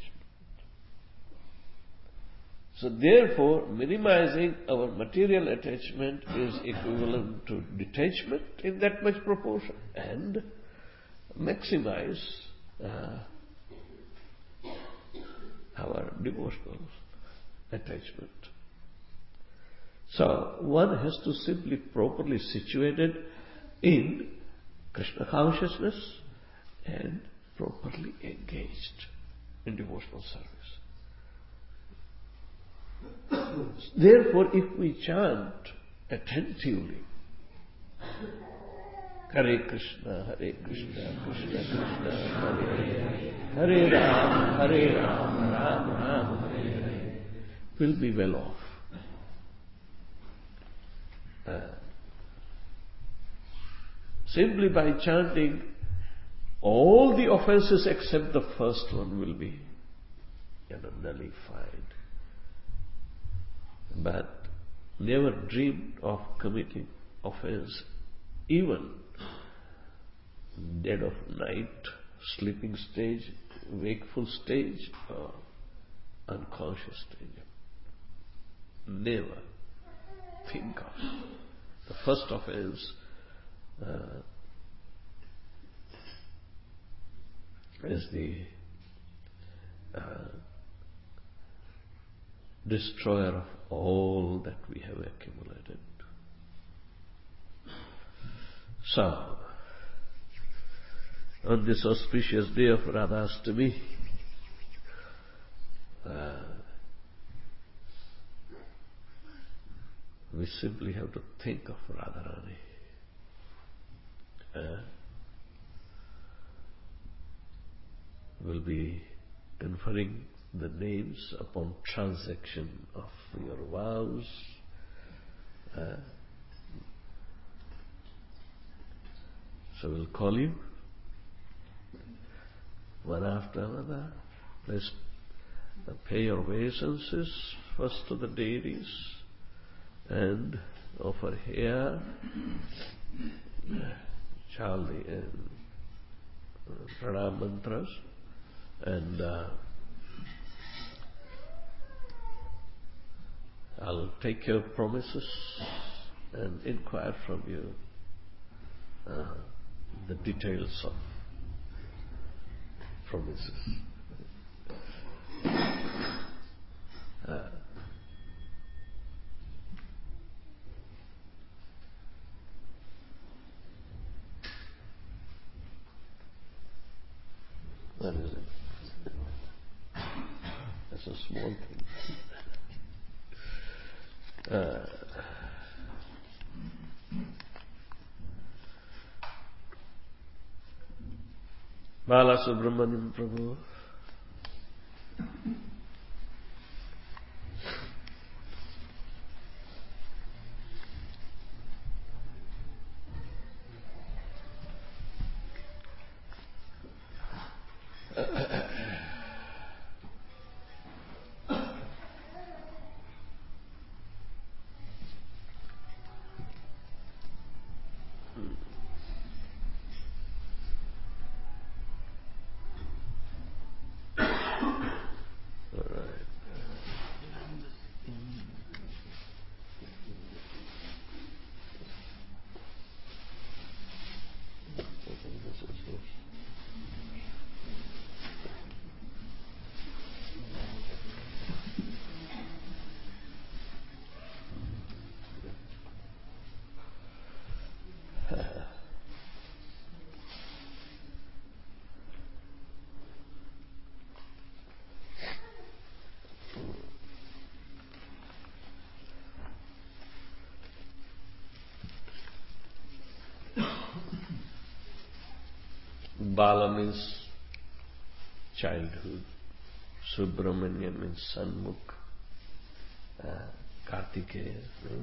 So therefore, minimizing our material attachment is equivalent to detachment in that much proportion, and maximize our devotional attachment. So one has to simply properly situated in Krishna consciousness and properly engaged in devotional service. Therefore, if we chant attentively, Hare Krishna, Krishna Krishna, Hare Hare, Hare Rama, Rama Rama, Hare Hare, will be well off. Simply by chanting, all the offenses except the first one will be nullified. But never dream of committing offense, even dead of night, sleeping stage, wakeful stage, or unconscious stage. Never think of the first offense as the destroyer of all that we have accumulated. So, on this auspicious day of Radhastami, we simply have to think of Radharani. We'll be conferring the names upon transaction of your vows. So we'll call you one after another. Please pay your obeisances first to the deities and offer here Charlie and pranam mantras, and I'll take your promises and inquire from you the details of promises. small thing. Bala Subramaniam Prabhu. Bala means childhood. Subramanya means Sanmukh. Kartikeya.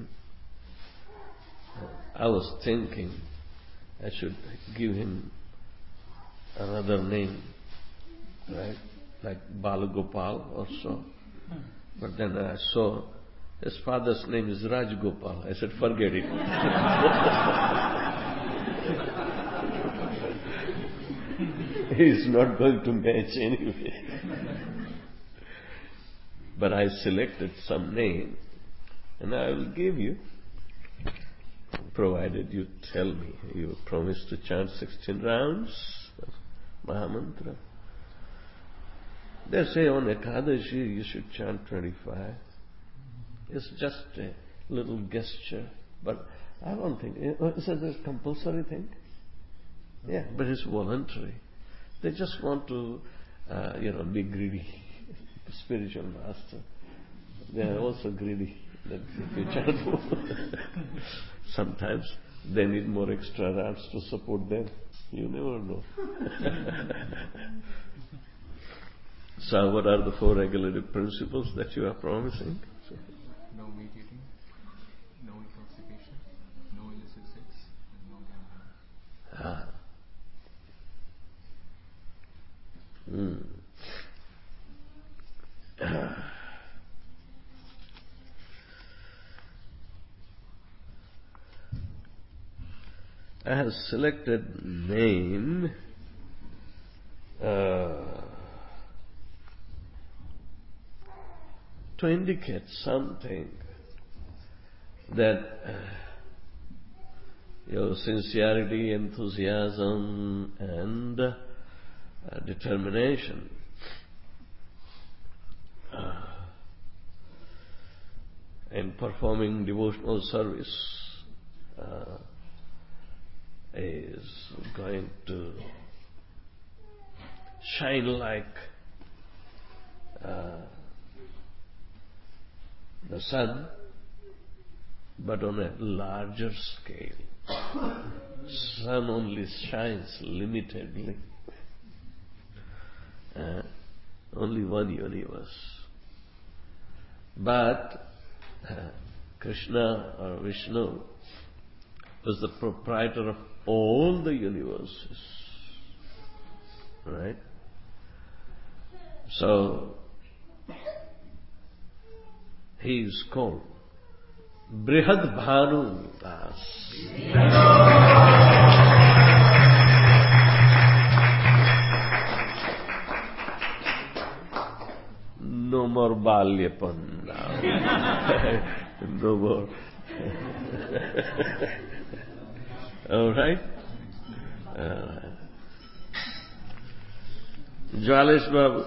I was thinking I should give him another name, right? Like Balagopal or so. But then I saw his father's name is Rajgopal. I said, forget it. He's not going to match anyway. But I selected some name and I will give you, provided you tell me. You promise to chant 16 rounds of Mahamantra. They say on Ekadashi you should chant 25. It's just a little gesture. But I don't think, is it a compulsory thing? Yeah, but it's voluntary. They just want to, be greedy. Spiritual master. They are also greedy. That if you chant more, sometimes they need more extra rounds to support them. You never know. So what are the 4 regulative principles that you are promising? So, no meat eating, no intoxication, no illicit sex, and no gambling. I have selected name to indicate something that your sincerity, enthusiasm and determination in performing devotional service is going to shine like the sun, but on a larger scale. Sun only shines limitedly. Only one universe. But Krishna or Vishnu is the proprietor of all the universes. Right? So, he is called Brihad Bhanu Das. No more Balyapan now. No more. All right? Jwalesh Babu.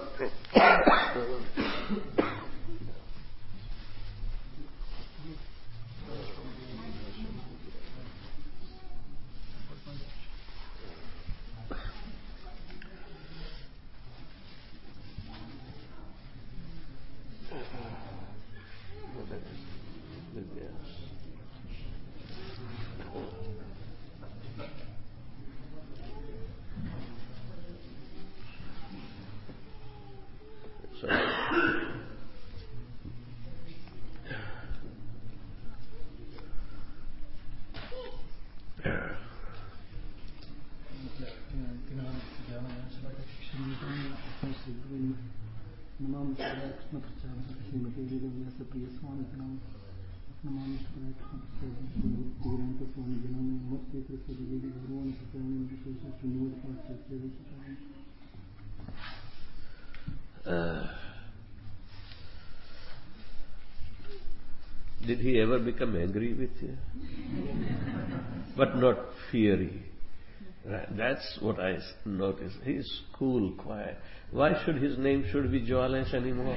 Did he ever become angry with you? But not fiery. Right. That's what I noticed. He's cool, quiet. Why should his name should be Jwalesh anymore?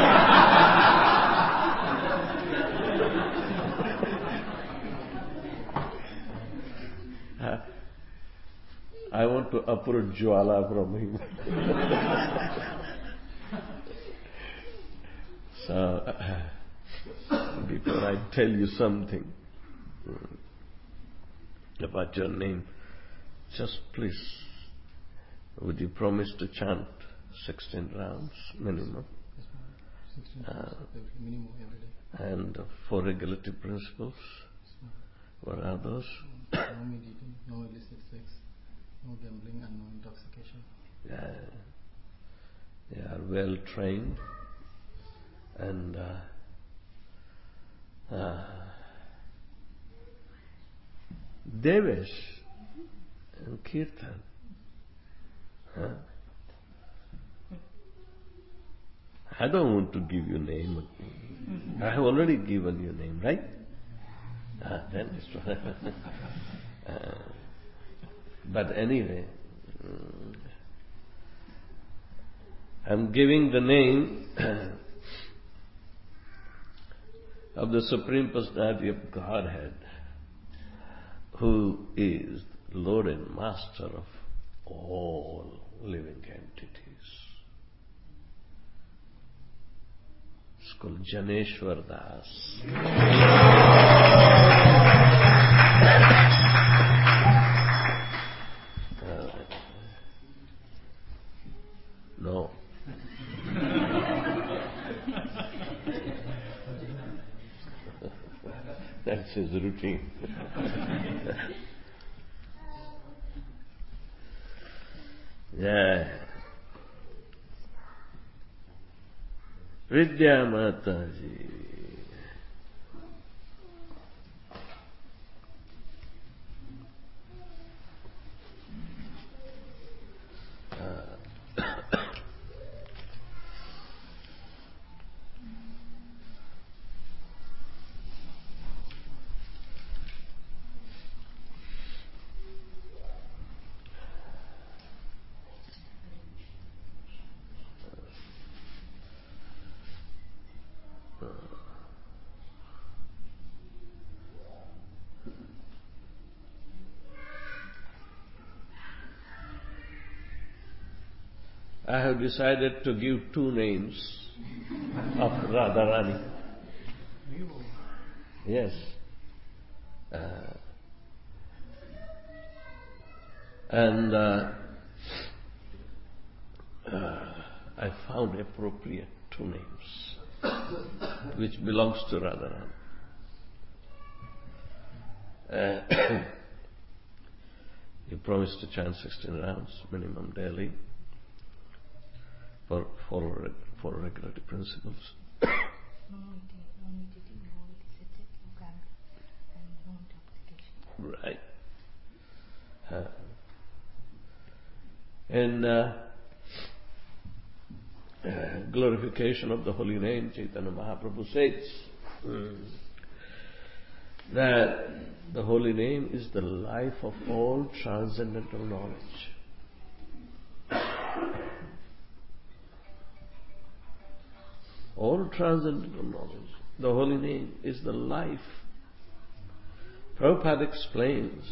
I want to uproot Jwala from him. So, before I tell you something about your name, just please, would you promise to chant 16 rounds minimum? Yes, ma'am. 16 minimum every day. And 4 regulative principles. Yes, ma'am. What are those? No meat eating, no illicit sex, no gambling, and no intoxication. They are well trained and Devesh and Kirtan. I don't want to give you name. I have already given you name, right? Then it's but anyway, I'm giving the name of the Supreme Personality of Godhead, who is Lord and Master of all living entities. It's called Janeshwar Das. No. That's his routine. Yeah. Vidya Mataji. I have decided to give 2 names of Radharani. Yes. And I found appropriate 2 names which belongs to Radharani. You promise to chant 16 rounds minimum daily for regulative principles. No eating, no illicit, no gambling, and no intoxication. Right. And glorification of the holy name, Chaitanya Mahaprabhu says that the holy name is the life of all transcendental knowledge. All transcendental knowledge. The holy name is the life. Prabhupada explains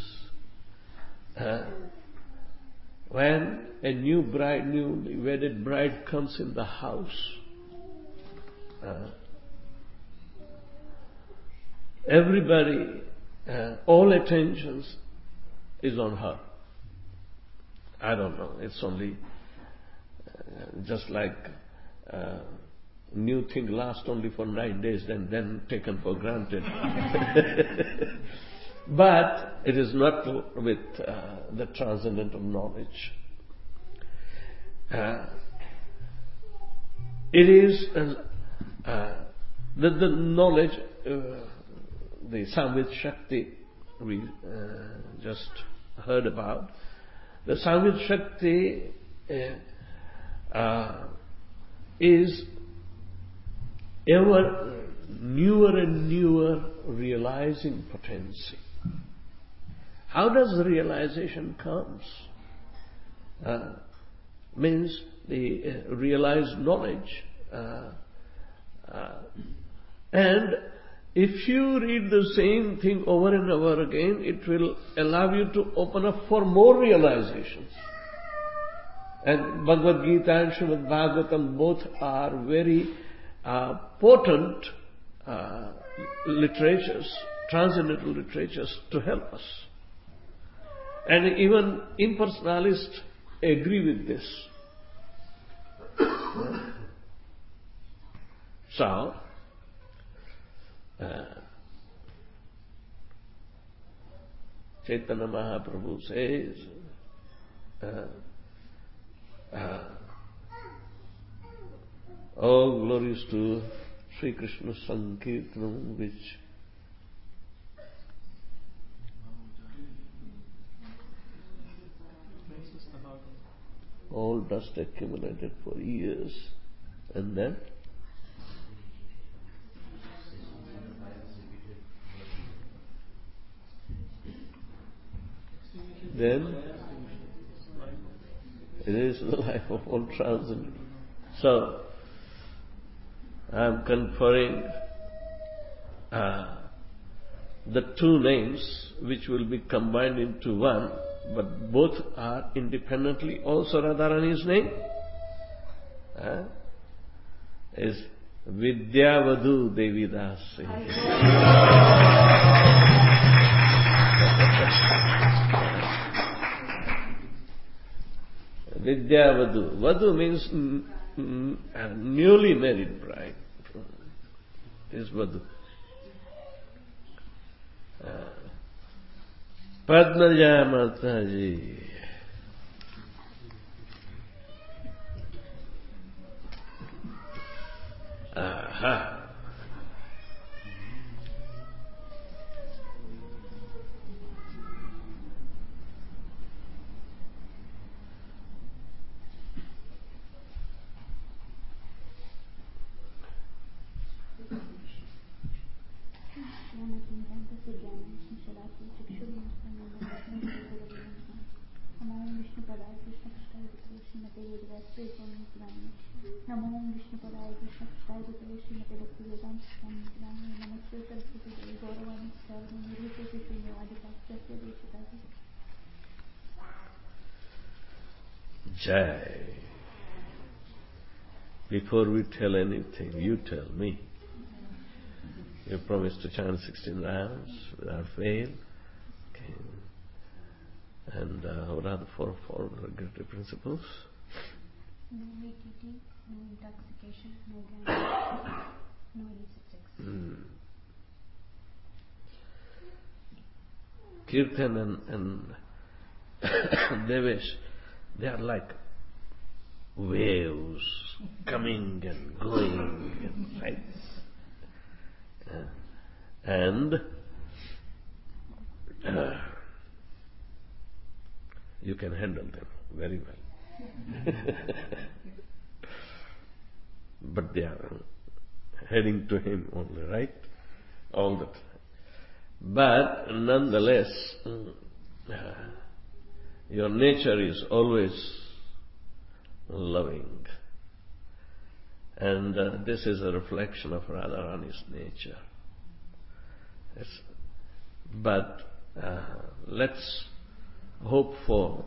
when a newly wedded bride comes in the house, everybody, all attentions is on her. I don't know, it's only just like new thing lasts only for 9 days and then taken for granted. But it is not with the transcendental knowledge. It is the knowledge, the Samvit Shakti we just heard about. The Samvit Shakti is ever newer and newer realizing potency. How does the realization comes? Means the realized knowledge. And if you read the same thing over and over again, it will allow you to open up for more realizations. And Bhagavad Gita and Srimad Bhagavatam both are very potent literatures, transcendental literatures to help us. And even impersonalists agree with this. So, Chaitanya Mahaprabhu says, all glories to Sri Krishna Sankirtanam, which all dust accumulated for years, and then it is the life of all transcendent. So, I am conferring the two names which will be combined into one, but both are independently also Radharani's name. Is Vidyavadhu Devi Dasi. Vidyavadhu. Vadhu means newly married bride. Is Vadhu. Padmaja Mataji. Aha. Jai. Before we tell anything, you tell me. You promised to chant 16 rounds without fail. Okay. And what are the four regulatory principles? No VTT, no intoxication, no gambling, no illicit sex. Kirtan and Devesh, they are like waves coming and going and right. And you can handle them very well. But they are heading to him only, right? All the time. But nonetheless, your nature is always loving. And this is a reflection of Radharani's nature. Yes. But let's hope for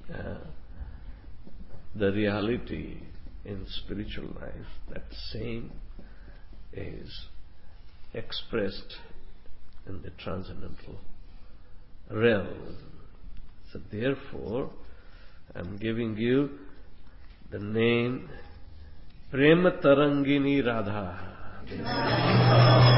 the reality in spiritual life. That same is expressed in the transcendental realm. So therefore, I'm giving you the name Prem Tarangini Radha